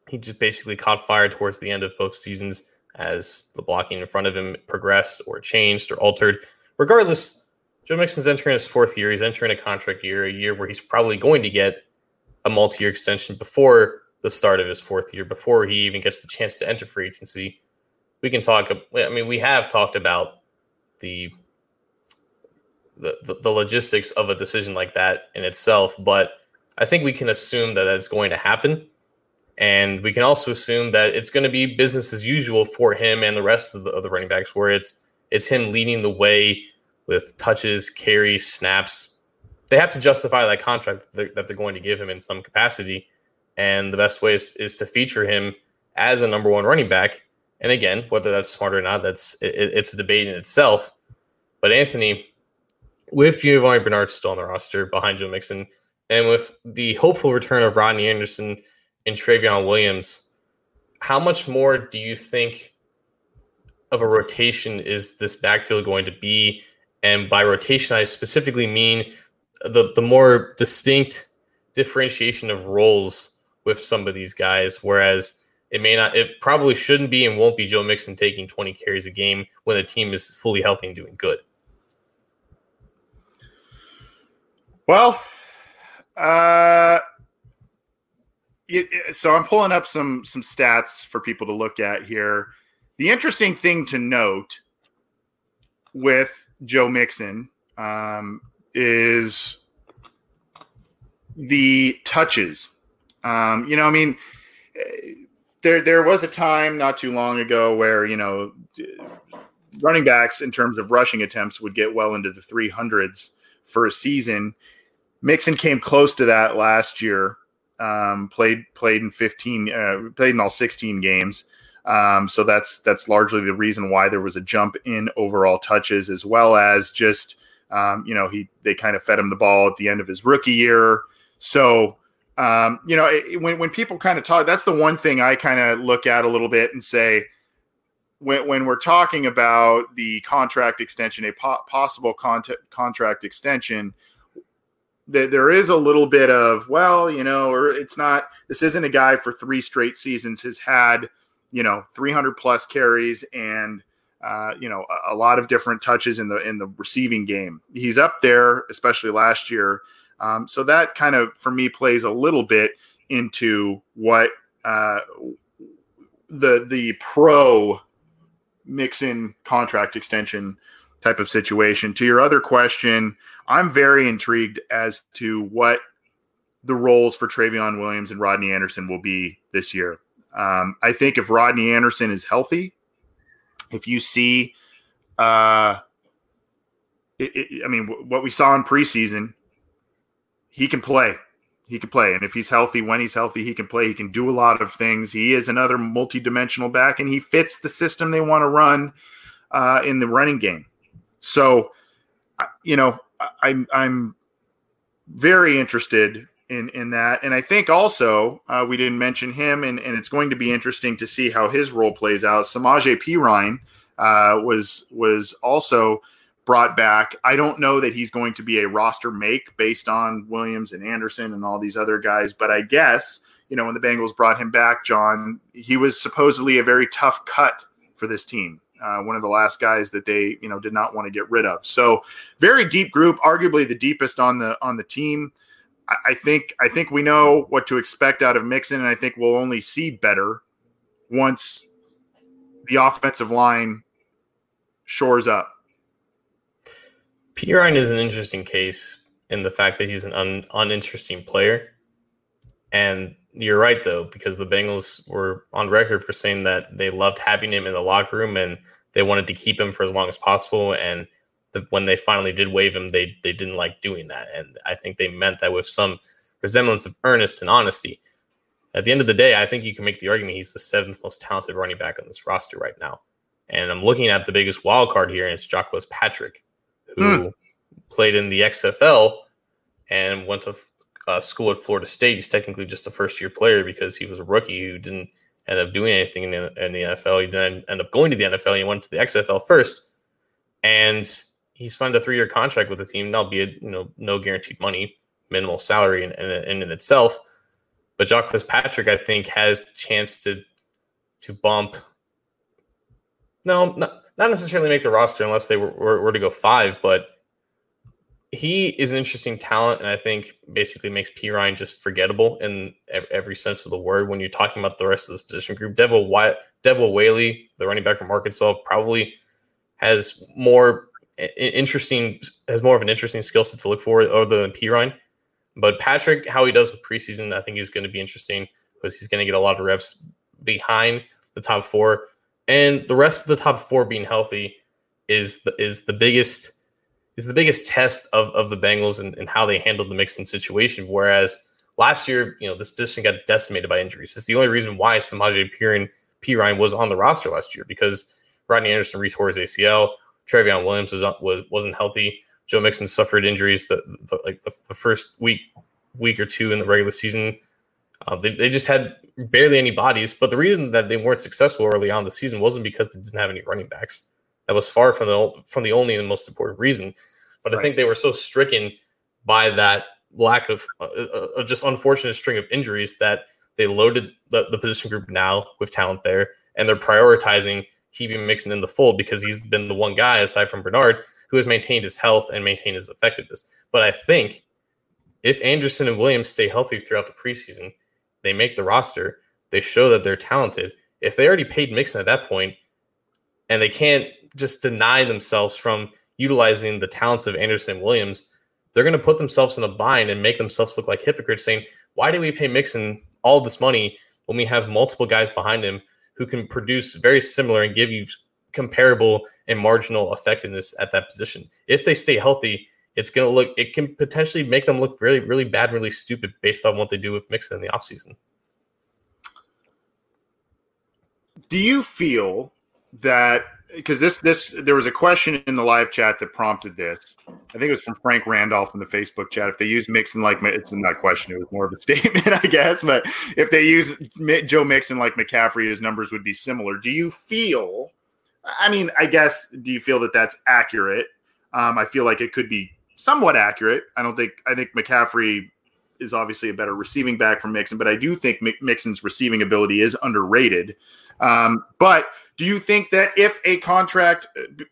he just basically caught fire towards the end of both seasons as the blocking in front of him progressed or changed or altered. Regardless, Joe Mixon's entering his fourth year. He's entering a contract year, a year where he's probably going to get a multi-year extension before the start of his fourth year, before he even gets the chance to enter free agency. We can talk, I mean, we have talked about the the, the, the logistics of a decision like that in itself, but I think we can assume that that's going to happen. And we can also assume that it's going to be business as usual for him and the rest of the, of the running backs, where it's it's him leading the way with touches, carries, snaps. They have to justify that contract that they're, that they're going to give him in some capacity. And the best way is, is to feature him as a number one running back. And again, whether that's smart or not, that's it, it's a debate in itself. But Anthony, with Giovanni Bernard still on the roster behind Joe Mixon, and with the hopeful return of Rodney Anderson and Travion Williams, how much more do you think of a rotation is this backfield going to be? And by rotation, I specifically mean the, the more distinct differentiation of roles with some of these guys, whereas it may not, it probably shouldn't be and won't be Joe Mixon taking twenty carries a game when the team is fully healthy and doing good. Well, uh, it, so I'm pulling up some some stats for people to look at here. The interesting thing to note with Joe Mixon um, is the touches. Um, you know, I mean, there there was a time not too long ago where, you know, running backs in terms of rushing attempts would get well into the three hundreds for a season. Mixon came close to that last year. Um, played played in fifteen, uh, played in all sixteen games. Um, so that's that's largely the reason why there was a jump in overall touches, as well as just um, you know he they kind of fed him the ball at the end of his rookie year. So um, you know it, when when people kind of talk, that's the one thing I kind of look at a little bit and say, when when we're talking about the contract extension, a po- possible con- contract extension. There is a little bit of, well, you know, or it's not, this isn't a guy for three straight seasons has had, you know, three hundred plus carries and, uh, you know, a, a lot of different touches in the, in the receiving game. He's up there, especially last year. Um, so that kind of, for me, plays a little bit into what uh, the, the pro Mixon contract extension type of situation. To your other question, I'm very intrigued as to what the roles for Travion Williams and Rodney Anderson will be this year. Um, I think if Rodney Anderson is healthy, if you see, uh, it, it, I mean, w- what we saw in preseason, he can play. He can play. And if he's healthy, when he's healthy, he can play. He can do a lot of things. He is another multi-dimensional back, and he fits the system they want to run uh, in the running game. So, you know, I'm I'm very interested in, in that. And I think also uh, we didn't mention him, and, and it's going to be interesting to see how his role plays out. Samaje Perine uh, was was also brought back. I don't know that he's going to be a roster make based on Williams and Anderson and all these other guys, but I guess, you know, when the Bengals brought him back, John, he was supposedly a very tough cut for this team. Uh, one of the last guys that they, you know, did not want to get rid of. So very deep group, arguably the deepest on the on the team. I, I think I think we know what to expect out of Mixon, and I think we'll only see better once the offensive line shores up. Perine is an interesting case in the fact that he's an un, uninteresting player. And you're right, though, because the Bengals were on record for saying that they loved having him in the locker room and they wanted to keep him for as long as possible. And the, when they finally did waive him, they they didn't like doing that. And I think they meant that with some resemblance of earnest and honesty. At the end of the day, I think you can make the argument he's the seventh most talented running back on this roster right now. And I'm looking at the biggest wild card here, and it's Jacques Patrick, who hmm. played in the X F L and went to uh, school at Florida State. He's technically just a first-year player because he was a rookie who didn't end up doing anything in the, in the N F L. He didn't end up going to the N F L. He went to the X F L first, and he signed a three-year contract with the team, albeit, you know, no guaranteed money, minimal salary in, in, in, in itself. But Jacques Fitzpatrick, I think, has the chance to to bump. No, not, not necessarily make the roster unless they were, were, were to go five, but he is an interesting talent, and I think basically makes Perine just forgettable in every sense of the word when you're talking about the rest of this position group. Devil Wyatt, Devil Whaley, the running back from Arkansas, probably has more interesting, has more of an interesting skill set to look for other than Perine. But Patrick, how he does in preseason, I think is going to be interesting because he's going to get a lot of reps behind the top four, and the rest of the top four being healthy is the, is the biggest. Is the biggest test of, of the Bengals and, and how they handled the Mixon situation. Whereas last year, you know, this position got decimated by injuries. It's the only reason why Samaje Perine, Perine was on the roster last year, because Rodney Anderson retore his A C L, Trevion Williams was, was wasn't healthy, Joe Mixon suffered injuries the, the like the, the first week week or two in the regular season. Uh, they they just had barely any bodies. But the reason that they weren't successful early on in the season wasn't because they didn't have any running backs. That was far from the from the only and most important reason. But I right. think they were so stricken by that lack of, uh, of just unfortunate string of injuries that they loaded the, the position group now with talent there, and they're prioritizing keeping Mixon in the fold because he's been the one guy, aside from Bernard, who has maintained his health and maintained his effectiveness. But I think if Anderson and Williams stay healthy throughout the preseason, they make the roster, they show that they're talented. If they already paid Mixon at that point, and they can't just deny themselves from utilizing the talents of Anderson and Williams, they're going to put themselves in a bind and make themselves look like hypocrites, saying, why do we pay Mixon all this money when we have multiple guys behind him who can produce very similar and give you comparable and marginal effectiveness at that position? If they stay healthy, it's going to look, it can potentially make them look really, really bad, really stupid based on what they do with Mixon in the offseason. Do you feel that, because this this there was a question in the live chat that prompted this. I think it was from Frank Randolph in the Facebook chat. If they use Mixon like, it's not a question, it was more of a statement, I guess. But if they use Joe Mixon like McCaffrey, his numbers would be similar. Do you feel? I mean, I guess, do you feel that that's accurate? Um, I feel like it could be somewhat accurate. I don't think. I think McCaffrey is obviously a better receiving back from Mixon, but I do think Mixon's receiving ability is underrated. Um, but do you think that if a contract,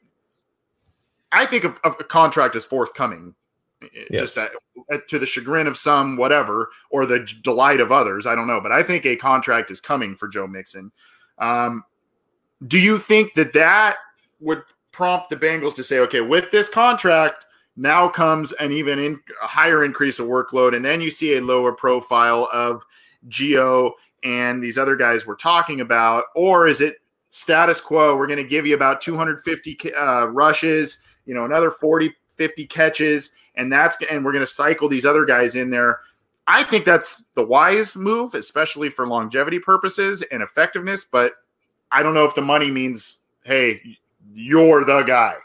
I think of, of a contract is forthcoming, yes. just at, at, to the chagrin of some, whatever, or the delight of others, I don't know. But I think a contract is coming for Joe Mixon. Um, do you think that that would prompt the Bengals to say, okay, with this contract, now comes an even in, a higher increase of workload, and then you see a lower profile of Gio and these other guys we're talking about? Or is it status quo? We're going to give you about two hundred fifty uh, rushes, you know, another forty, fifty catches, and that's and we're going to cycle these other guys in there. I think that's the wise move, especially for longevity purposes and effectiveness. But I don't know if the money means, hey, you're the guy.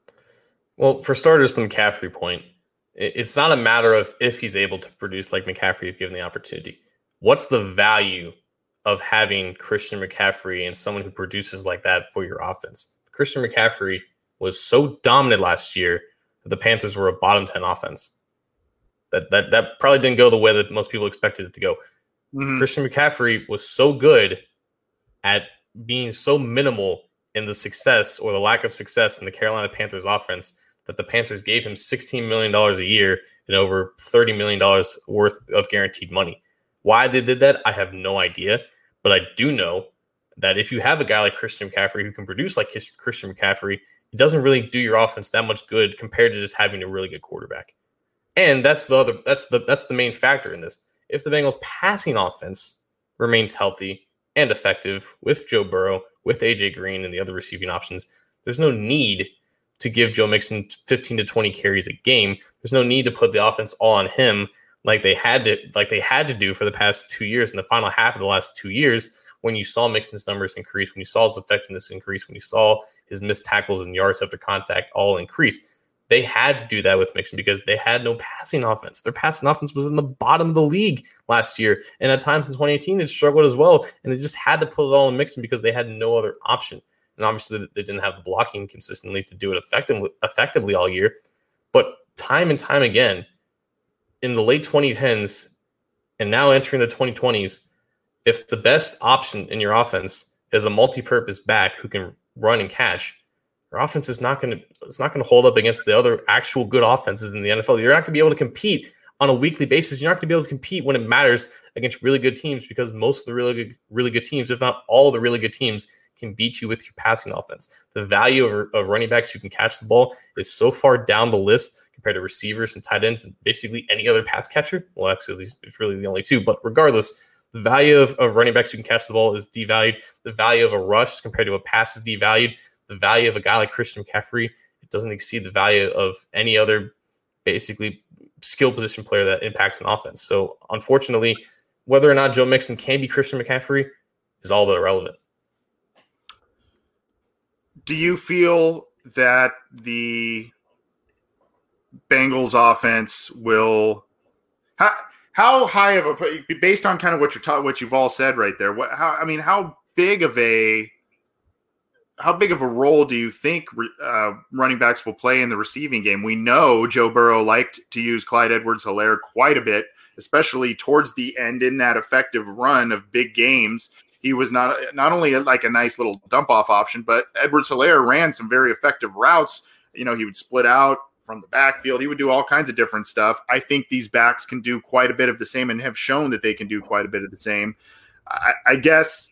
Well, for starters, the McCaffrey point, it's not a matter of if he's able to produce like McCaffrey if given the opportunity. What's the value of having Christian McCaffrey and someone who produces like that for your offense? Christian McCaffrey was so dominant last year that the Panthers were a bottom ten offense. That that that probably didn't go the way that most people expected it to go. Mm-hmm. Christian McCaffrey was so good at being so minimal in the success or the lack of success in the Carolina Panthers offense that the Panthers gave him sixteen million dollars a year and over thirty million dollars worth of guaranteed money. Why they did that, I have no idea. But I do know that if you have a guy like Christian McCaffrey who can produce like Christian McCaffrey, it doesn't really do your offense that much good compared to just having a really good quarterback. And that's the other that's the that's the main factor in this. If the Bengals passing offense remains healthy and effective with Joe Burrow, with A J Green and the other receiving options, there's no need to give Joe Mixon fifteen to twenty carries a game. There's no need to put the offense all on him like they had to like they had to do for the past two years in the final half of the last two years when you saw Mixon's numbers increase, when you saw his effectiveness increase, when you saw his missed tackles and yards after contact all increase. They had to do that with Mixon because they had no passing offense. Their passing offense was in the bottom of the league last year. And at times in twenty eighteen, it struggled as well. And they just had to put it all in Mixon because they had no other option. And obviously, they didn't have the blocking consistently to do it effectively, effectively all year. But time and time again, in the late twenty tens And now entering the twenty twenties, if the best option in your offense is a multi-purpose back who can run and catch, your offense is not going to it's not going to hold up against the other actual good offenses in the N F L. You're not going to be able to compete on a weekly basis. You're not going to be able to compete when it matters against really good teams, because most of the really good, really good teams, if not all the really good teams, can beat you with your passing offense. The value of, of running backs who can catch the ball is so far down the list compared to receivers and tight ends and basically any other pass catcher. Well, actually, it's really the only two. But regardless, the value of, of running backs who can catch the ball is devalued. The value of a rush compared to a pass is devalued. The value of a guy like Christian McCaffrey, it doesn't exceed the value of any other basically skill position player that impacts an offense. So unfortunately, whether or not Joe Mixon can be Christian McCaffrey is all but irrelevant. Do you feel that the Bengals offense will how, how high of a, based on kind of what you're ta- what you've all said right there, what how I mean how big of a how big of a role do you think uh, running backs will play in the receiving game? We know Joe Burrow liked to use Clyde Edwards-Helaire quite a bit, especially towards the end in that effective run of big games. He was not not only like a nice little dump-off option, but Edwards-Helaire ran some very effective routes. You know, he would split out from the backfield. He would do all kinds of different stuff. I think these backs can do quite a bit of the same and have shown that they can do quite a bit of the same. I, I guess,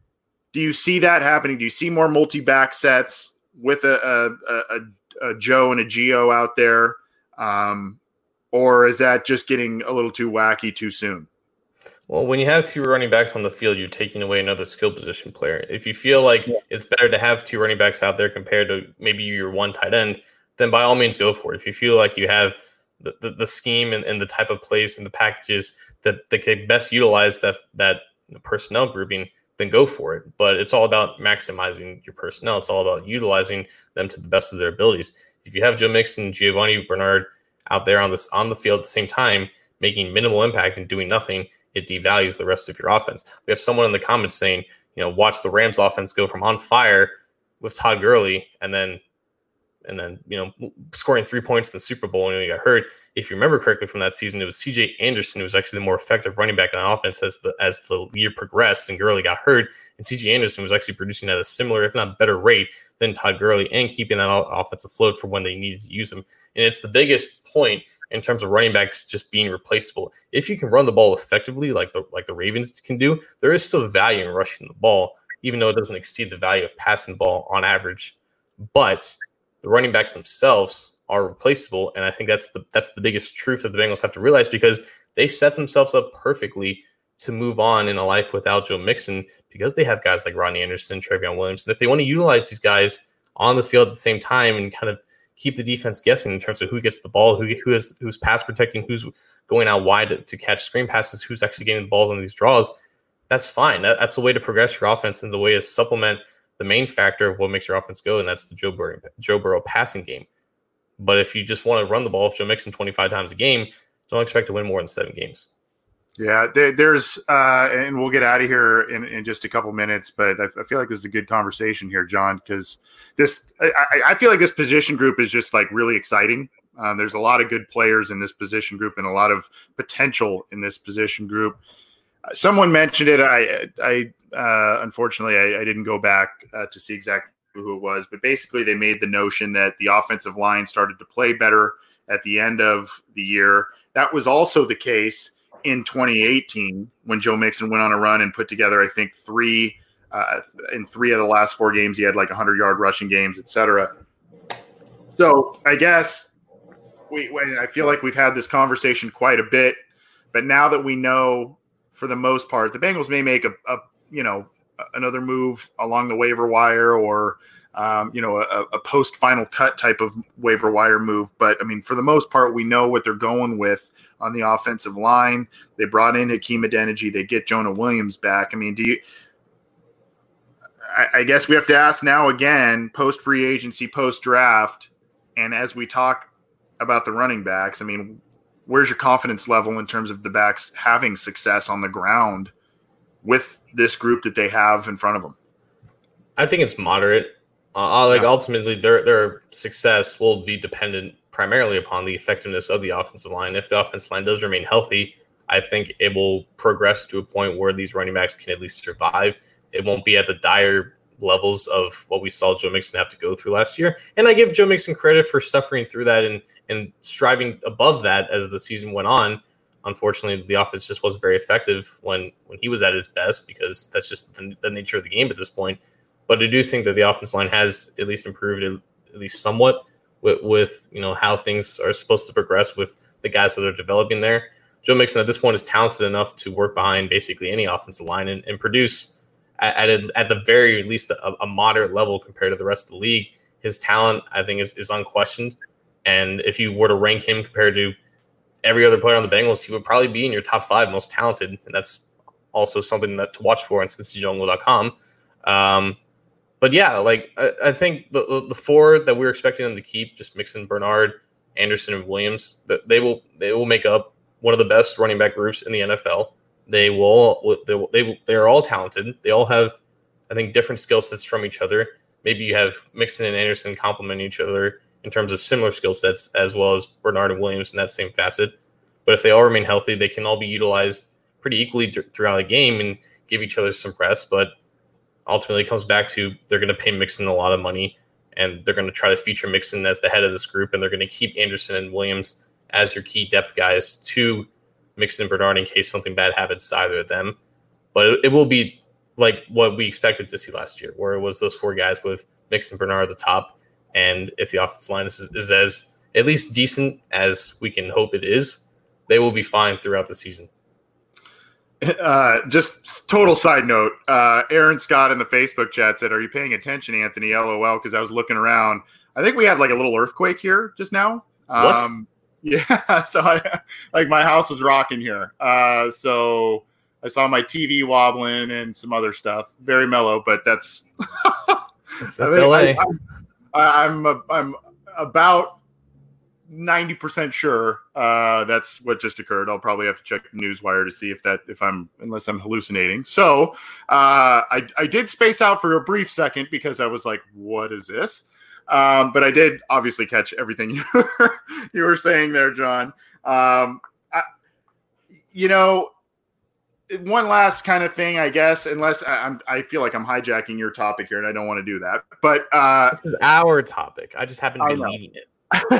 do you see that happening? Do you see more multi-back sets with a, a, a, a Joe and a Gio out there? Um, or is that just getting a little too wacky too soon? Well, when you have two running backs on the field, you're taking away another skill position player. If you feel like yeah. it's better to have two running backs out there compared to maybe your one tight end, then by all means go for it. If you feel like you have the, the, the scheme and, and the type of plays and the packages that, that can best utilize that, that personnel grouping, then go for it. But it's all about maximizing your personnel. It's all about utilizing them to the best of their abilities. If you have Joe Mixon, Giovanni Bernard out there on this on the field at the same time, making minimal impact and doing nothing, it devalues the rest of your offense. We have someone in the comments saying, you know, watch the Rams offense go from on fire with Todd Gurley and then and then, you know, scoring three points in the Super Bowl and he got hurt. If you remember correctly from that season, it was C J Anderson who was actually the more effective running back in the offense as the as the year progressed and Gurley got hurt. And C J Anderson was actually producing at a similar, if not better rate than Todd Gurley and keeping that offense afloat for when they needed to use him. And it's the biggest point in terms of running backs just being replaceable. If you can run the ball effectively like the like the Ravens can do, there is still value in rushing the ball, even though it doesn't exceed the value of passing the ball on average. But the running backs themselves are replaceable, and I think that's the that's the biggest truth that the Bengals have to realize, because they set themselves up perfectly to move on in a life without Joe Mixon, because they have guys like Rodney Anderson, Trevion Williams, and if they want to utilize these guys on the field at the same time and kind of keep the defense guessing in terms of who gets the ball, who who is who's pass protecting, who's going out wide to, to catch screen passes, who's actually getting the balls on these draws, that's fine. That, that's the way to progress your offense and the way to supplement the main factor of what makes your offense go, and that's the Joe Burrow, Joe Burrow passing game. But if you just want to run the ball with Joe Mixon twenty-five times a game, don't expect to win more than seven games. Yeah, there, there's, uh, and we'll get out of here in, in just a couple minutes, but I, I feel like this is a good conversation here, John, because this, I, I feel like this position group is just like really exciting. Um, there's a lot of good players in this position group and a lot of potential in this position group. Uh, someone mentioned it. I, I uh, unfortunately, I, I didn't go back uh, to see exactly who it was, but basically they made the notion that the offensive line started to play better at the end of the year. That was also the case in twenty eighteen when Joe Mixon went on a run and put together, I think, three uh, in three of the last four games, he had like one hundred yard rushing games, et cetera. So I guess we, I feel like we've had this conversation quite a bit, but now that we know for the most part, the Bengals may make a, a you know, another move along the waiver wire or, um, you know, a, a post final cut type of waiver wire move. But I mean, for the most part, we know what they're going with on the offensive line. They brought in Hakeem Adeniji. They get Jonah Williams back. I mean, do you, I, I guess we have to ask now again, post free agency, post draft. And as we talk about the running backs, I mean, where's your confidence level in terms of the backs having success on the ground with this group that they have in front of them? I think it's moderate. Uh, like yeah. Ultimately, their their success will be dependent primarily upon the effectiveness of the offensive line. If the offensive line does remain healthy, I think it will progress to a point where these running backs can at least survive. It won't be at the dire levels of what we saw Joe Mixon have to go through last year. And I give Joe Mixon credit for suffering through that and, and striving above that as the season went on. Unfortunately, the offense just wasn't very effective when, when he was at his best, because that's just the, the nature of the game at this point. But I do think that the offense line has at least improved at, at least somewhat with, with, you know, how things are supposed to progress with the guys that are developing there. Joe Mixon at this point is talented enough to work behind basically any offensive line and, and produce at at, a, at the very least a, a moderate level compared to the rest of the league. His talent, I think, is, is unquestioned. And if you were to rank him compared to every other player on the Bengals, he would probably be in your top five most talented. And that's also something that to watch for on Cincy Jungle dot com. Um, but yeah, like I, I think the, the the four that we we're expecting them to keep, just Mixon, Bernard, Anderson, and Williams, that they will they will make up one of the best running back groups in the N F L. They will they will, they will, they are all talented. They all have, I think, different skill sets from each other. Maybe you have Mixon and Anderson complement each other in terms of similar skill sets, as well as Bernard and Williams in that same facet. But if they all remain healthy, they can all be utilized pretty equally d- throughout a game and give each other some rest. But ultimately, it comes back to they're going to pay Mixon a lot of money, and they're going to try to feature Mixon as the head of this group, and they're going to keep Anderson and Williams as your key depth guys to Mixon and Bernard in case something bad happens to either of them. But it, it will be like what we expected to see last year, where it was those four guys with Mixon and Bernard at the top. And if the offensive line is, is as at least decent as we can hope it is, they will be fine throughout the season. Uh, just total side note, uh, Aaron Scott in the Facebook chat said, "Are you paying attention, Anthony? L O L," because I was looking around. I think we had like a little earthquake here just now. Um, what? Yeah, so I like my house was rocking here. Uh, so I saw my T V wobbling and some other stuff. Very mellow, but that's that's, that's L A. I, I, I'm a, I'm about ninety percent sure uh, that's what just occurred. I'll probably have to check the Newswire to see if that if I'm unless I'm hallucinating. So uh, I I did space out for a brief second because I was like, what is this? Um, but I did obviously catch everything you were, you were saying there, John. Um, I, you know, one last kind of thing, I guess, unless I, I'm, I feel like I'm hijacking your topic here, and I don't want to do that. But uh, this is our topic. I just happen to be leading it.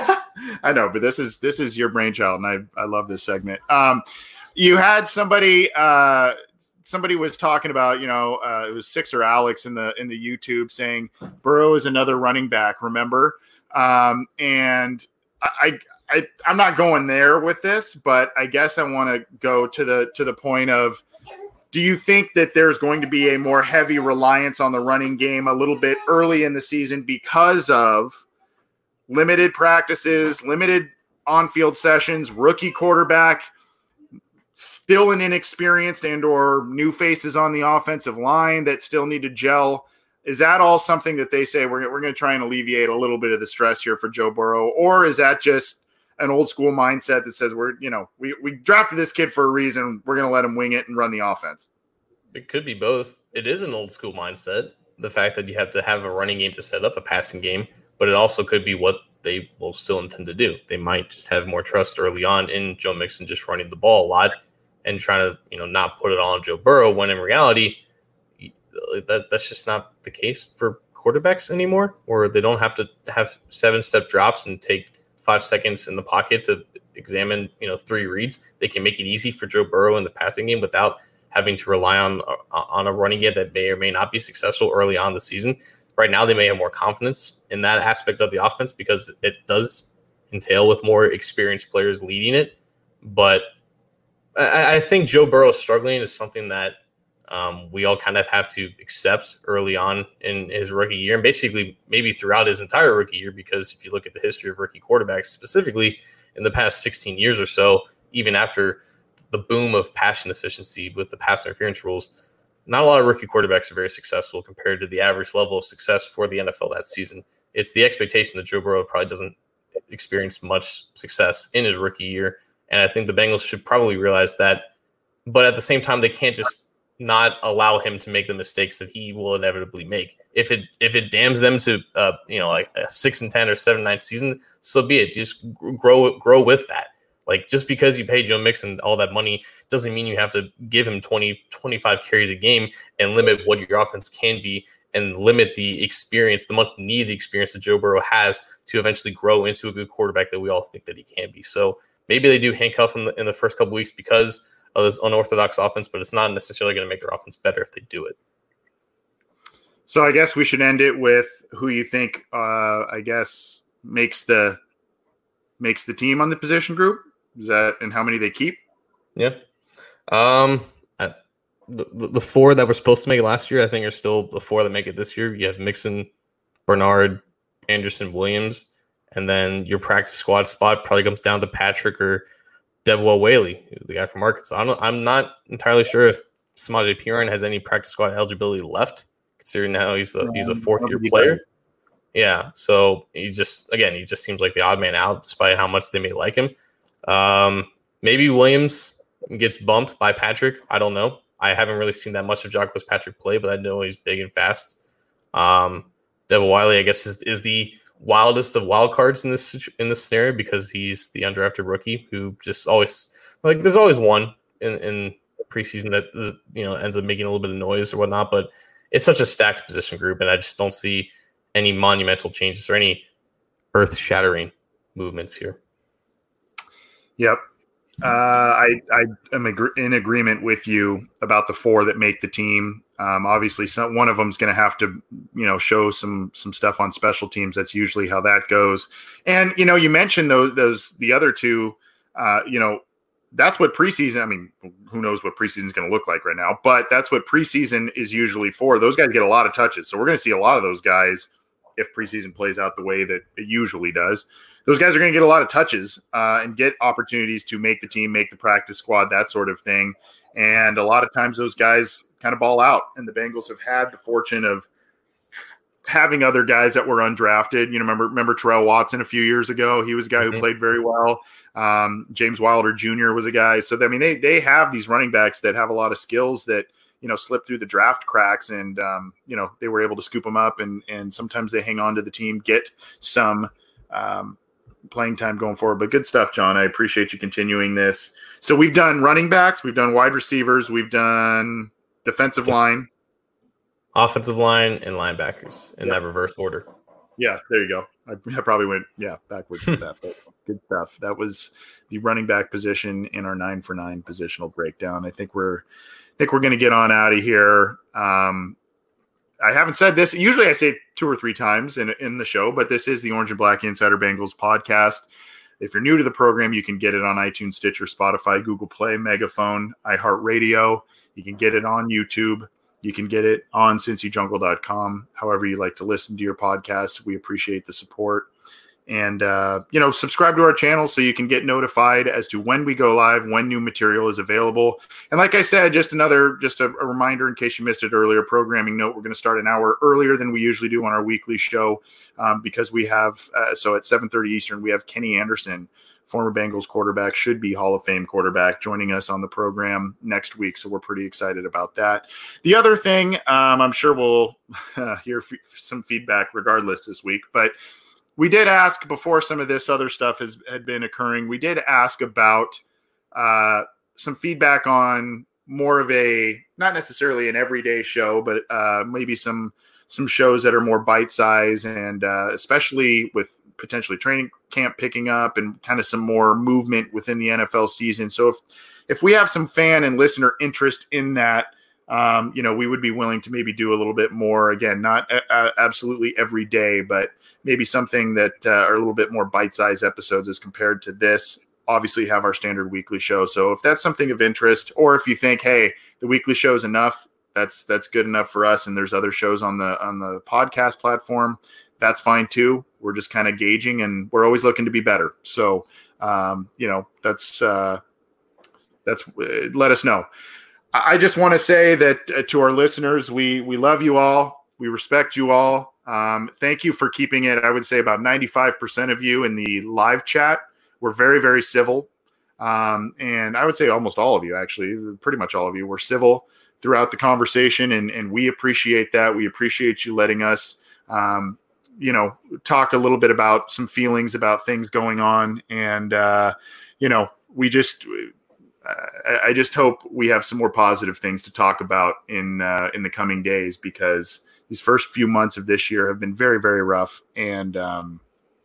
I know, but this is this is your brainchild, and I I love this segment. Um, you had somebody. Uh, Somebody was talking about, you know, uh, it was Six or Alex in the in the YouTube saying Burrow is another running back. Remember, um, and I, I I'm not going there with this, but I guess I want to go to the to the point of, do you think that there's going to be a more heavy reliance on the running game a little bit early in the season because of limited practices, limited on-field sessions, rookie quarterback, still an inexperienced and or new faces on the offensive line that still need to gel? Is that all something that they say we're, we're going to try and alleviate a little bit of the stress here for Joe Burrow? Or is that just an old school mindset that says we're, you know, we, we drafted this kid for a reason. We're going to let him wing it and run the offense? It could be both. It is an old school mindset, the fact that you have to have a running game to set up a passing game, but it also could be what they will still intend to do. They might just have more trust early on in Joe Mixon just running the ball a lot and trying to, you know, not put it all on Joe Burrow, when in reality, that that's just not the case for quarterbacks anymore, or they don't have to have seven-step drops and take five seconds in the pocket to examine, you know, three reads. They can make it easy for Joe Burrow in the passing game without having to rely on on a running game that may or may not be successful early on in the season. Right now, they may have more confidence in that aspect of the offense because it does entail with more experienced players leading it. But I, I think Joe Burrow struggling is something that um, we all kind of have to accept early on in his rookie year, and basically maybe throughout his entire rookie year, because if you look at the history of rookie quarterbacks, specifically in the past sixteen years or so, even after the boom of passion efficiency with the pass interference rules, not a lot of rookie quarterbacks are very successful compared to the average level of success for the N F L that season. It's the expectation that Joe Burrow probably doesn't experience much success in his rookie year. And I think the Bengals should probably realize that. But at the same time, they can't just not allow him to make the mistakes that he will inevitably make. If it if it damns them to uh, you know, like a six and ten or seven nine season, so be it. Just grow grow with that. Like, just because you pay Joe Mixon all that money doesn't mean you have to give him twenty, twenty-five carries a game and limit what your offense can be and limit the experience, the much needed experience that Joe Burrow has to eventually grow into a good quarterback that we all think that he can be. So maybe they do handcuff him in the first couple weeks because of this unorthodox offense, but it's not necessarily going to make their offense better if they do it. So I guess we should end it with who you think, uh, I guess, makes the makes the team on the position group. Is that and how many they keep? Yeah. Um, I, the, the four that were supposed to make it last year, I think, are still the four that make it this year. You have Mixon, Bernard, Anderson, Williams, and then your practice squad spot probably comes down to Patrick or Devwell Whaley, the guy from Arkansas. I'm, I'm not entirely sure if Samaje Perine has any practice squad eligibility left, considering now he's a, he's a fourth-year player. Yeah, so he just, again, he just seems like the odd man out, despite how much they may like him. Um, maybe Williams gets bumped by Patrick. I don't know. I haven't really seen that much of Jacquez Patrick play, but I know he's big and fast. Um, Devwell Whaley, I guess, is, is the wildest of wild cards in this in this scenario because he's the undrafted rookie who just always, like, there's always one in, in preseason that, you know, ends up making a little bit of noise or whatnot, but it's such a stacked position group, and I just don't see any monumental changes or any earth-shattering movements here. Yep. Uh, I, I am ag- in agreement with you about the four that make the team. Um, obviously, some, one of them is going to have to, you know, show some some stuff on special teams. That's usually how that goes. And, you know, you mentioned those, those the other two, uh, you know, that's what preseason, I mean, who knows what preseason is going to look like right now, but that's what preseason is usually for. Those guys get a lot of touches. So we're going to see a lot of those guys if preseason plays out the way that it usually does. Those guys are going to get a lot of touches uh, and get opportunities to make the team, make the practice squad, that sort of thing. And a lot of times those guys kind of ball out. And the Bengals have had the fortune of having other guys that were undrafted. You know, remember, remember Terrell Watson a few years ago? He was a guy who mm-hmm. played very well. Um, James Wilder Junior was a guy. So, I mean, they they have these running backs that have a lot of skills that, you know, slip through the draft cracks, and, um, you know, they were able to scoop them up, and and sometimes they hang on to the team, get some um, playing time going forward. But good stuff, John. I appreciate you continuing this. So we've done running backs, we've done wide receivers, we've done defensive line, offensive line, and linebackers in yeah. that reverse order. Yeah, there you go. I, I probably went, yeah, backwards with that, but good stuff. That was the running back position in our nine for nine positional breakdown. I think we're, I think we're going to get on out of here. Um, I haven't said this. Usually I say it two or three times in, in the show, but this is the Orange and Black Insider Bengals podcast. If you're new to the program, you can get it on iTunes, Stitcher, Spotify, Google Play, Megaphone, iHeartRadio. You can get it on YouTube. You can get it on Cincy Jungle dot com, however you like to listen to your podcasts. We appreciate the support. And, uh, you know, subscribe to our channel so you can get notified as to when we go live, when new material is available. And like I said, just another, just a, a reminder in case you missed it earlier, programming note, we're going to start an hour earlier than we usually do on our weekly show um, because we have, uh, so at seven thirty Eastern, we have Kenny Anderson, former Bengals quarterback, should be Hall of Fame quarterback, joining us on the program next week. So we're pretty excited about that. The other thing, um, I'm sure we'll uh, hear f- some feedback regardless this week, but we did ask before some of this other stuff has had been occurring. We did ask about uh, some feedback on more of a, not necessarily an everyday show, but uh, maybe some some shows that are more bite size, and uh, especially with potentially training camp picking up and kind of some more movement within the N F L season. So if if we have some fan and listener interest in that, Um, you know, we would be willing to maybe do a little bit more. Again, not a- absolutely every day, but maybe something that uh, are a little bit more bite-sized episodes as compared to this. Obviously, have our standard weekly show. So if that's something of interest, or if you think, hey, the weekly show is enough, that's that's good enough for us, and there's other shows on the on the podcast platform, that's fine too. We're just kind of gauging, and we're always looking to be better. So, um, you know, that's uh, that's uh, let us know. I just want to say that uh, to our listeners, we we love you all. We respect you all. Um, thank you for keeping it. I would say about ninety-five percent of you in the live chat. We're very, very civil. Um, and I would say almost all of you, actually, pretty much all of you were civil throughout the conversation. And, and we appreciate that. We appreciate you letting us, um, you know, talk a little bit about some feelings about things going on. And, uh, you know, we just, I, I just hope we have some more positive things to talk about in uh, in the coming days, because these first few months of this year have been very, very rough. And um,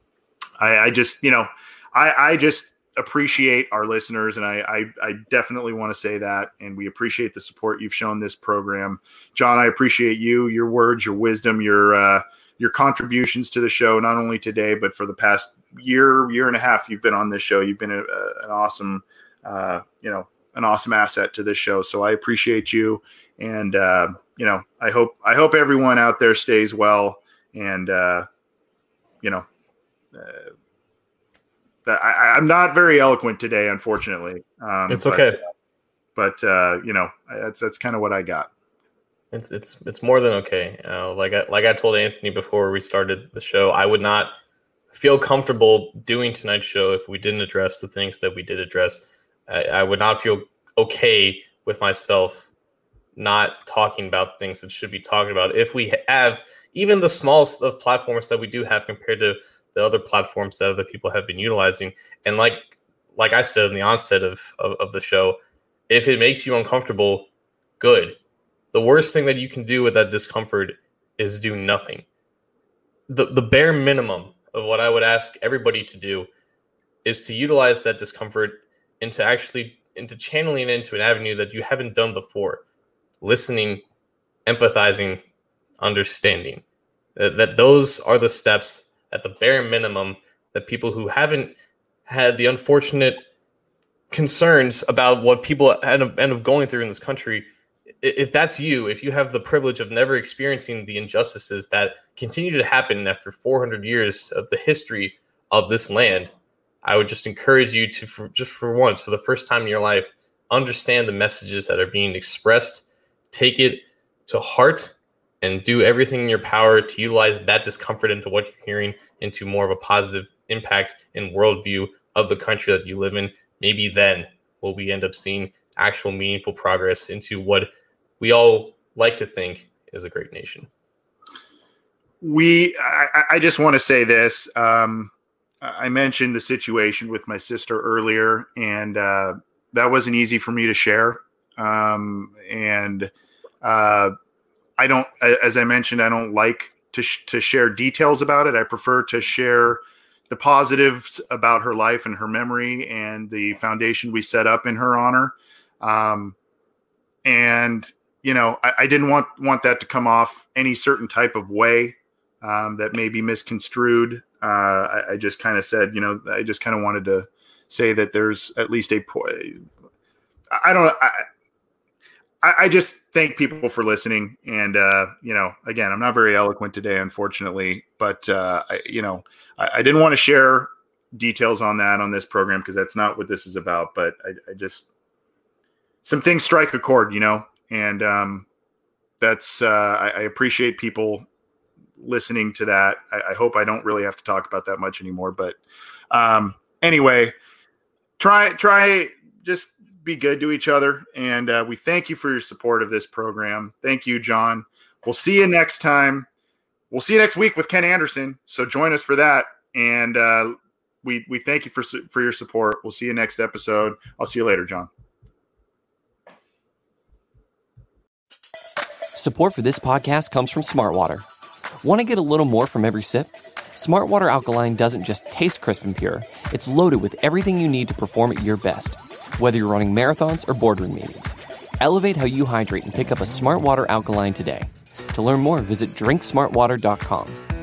I, I just, you know, I, I just appreciate our listeners, and I, I, I definitely want to say that. And we appreciate the support you've shown this program. John, I appreciate you, your words, your wisdom, your uh, your contributions to the show, not only today, but for the past year, year and a half you've been on this show. You've been a, a, an awesome, uh, you know, an awesome asset to this show. So I appreciate you. And, uh, you know, I hope, I hope everyone out there stays well. And, uh, you know, uh, that I, I'm not very eloquent today, unfortunately. Um, it's okay. But, but uh, you know, that's, that's kind of what I got. It's, it's, it's more than okay. Uh, like I, like I told Anthony before we started the show, I would not feel comfortable doing tonight's show if we didn't address the things that we did address. I, I would not feel okay with myself not talking about things that should be talked about if we have even the smallest of platforms that we do have compared to the other platforms that other people have been utilizing. And like like I said in the onset of, of, of the show, if it makes you uncomfortable, good. The worst thing that you can do with that discomfort is do nothing. The the bare minimum of what I would ask everybody to do is to utilize that discomfort into actually into channeling it into an avenue that you haven't done before. Listening, empathizing, understanding. That, that those are the steps at the bare minimum that people who haven't had the unfortunate concerns about what people end up, end up going through in this country, if that's you, if you have the privilege of never experiencing the injustices that continue to happen after four hundred years of the history of this land, I would just encourage you to, for, just for once, for the first time in your life, understand the messages that are being expressed, take it to heart, and do everything in your power to utilize that discomfort into what you're hearing into more of a positive impact and worldview of the country that you live in. Maybe then will we end up seeing actual meaningful progress into what we all like to think is a great nation. We, I, I just want to say this. Um, I mentioned the situation with my sister earlier, and uh, that wasn't easy for me to share. Um, and uh, I don't, as I mentioned, I don't like to sh- to share details about it. I prefer to share the positives about her life and her memory and the foundation we set up in her honor. Um, and, you know, I, I didn't want, want that to come off any certain type of way um, that may be misconstrued. Uh, I, I just kind of said, you know, I just kind of wanted to say that there's at least a point. I don't I, I just thank people for listening. And, uh, you know, again, I'm not very eloquent today, unfortunately, but, uh, I, you know, I, I didn't want to share details on that on this program because that's not what this is about. But I, I just, some things strike a chord, you know, and um, that's, uh, I, I appreciate people listening to that. I, I hope I don't really have to talk about that much anymore. But um, anyway, try, try, just, be good to each other. And uh, we thank you for your support of this program. Thank you, John. We'll see you next time. We'll see you next week with Ken Anderson. So join us for that. And uh, we, we thank you for, for your support. We'll see you next episode. I'll see you later, John. Support for this podcast comes from Smartwater. Want to get a little more from every sip? Smartwater Alkaline doesn't just taste crisp and pure. It's loaded with everything you need to perform at your best. Whether you're running marathons or boardroom meetings, elevate how you hydrate and pick up a Smartwater Alkaline today. To learn more, visit drink smart water dot com.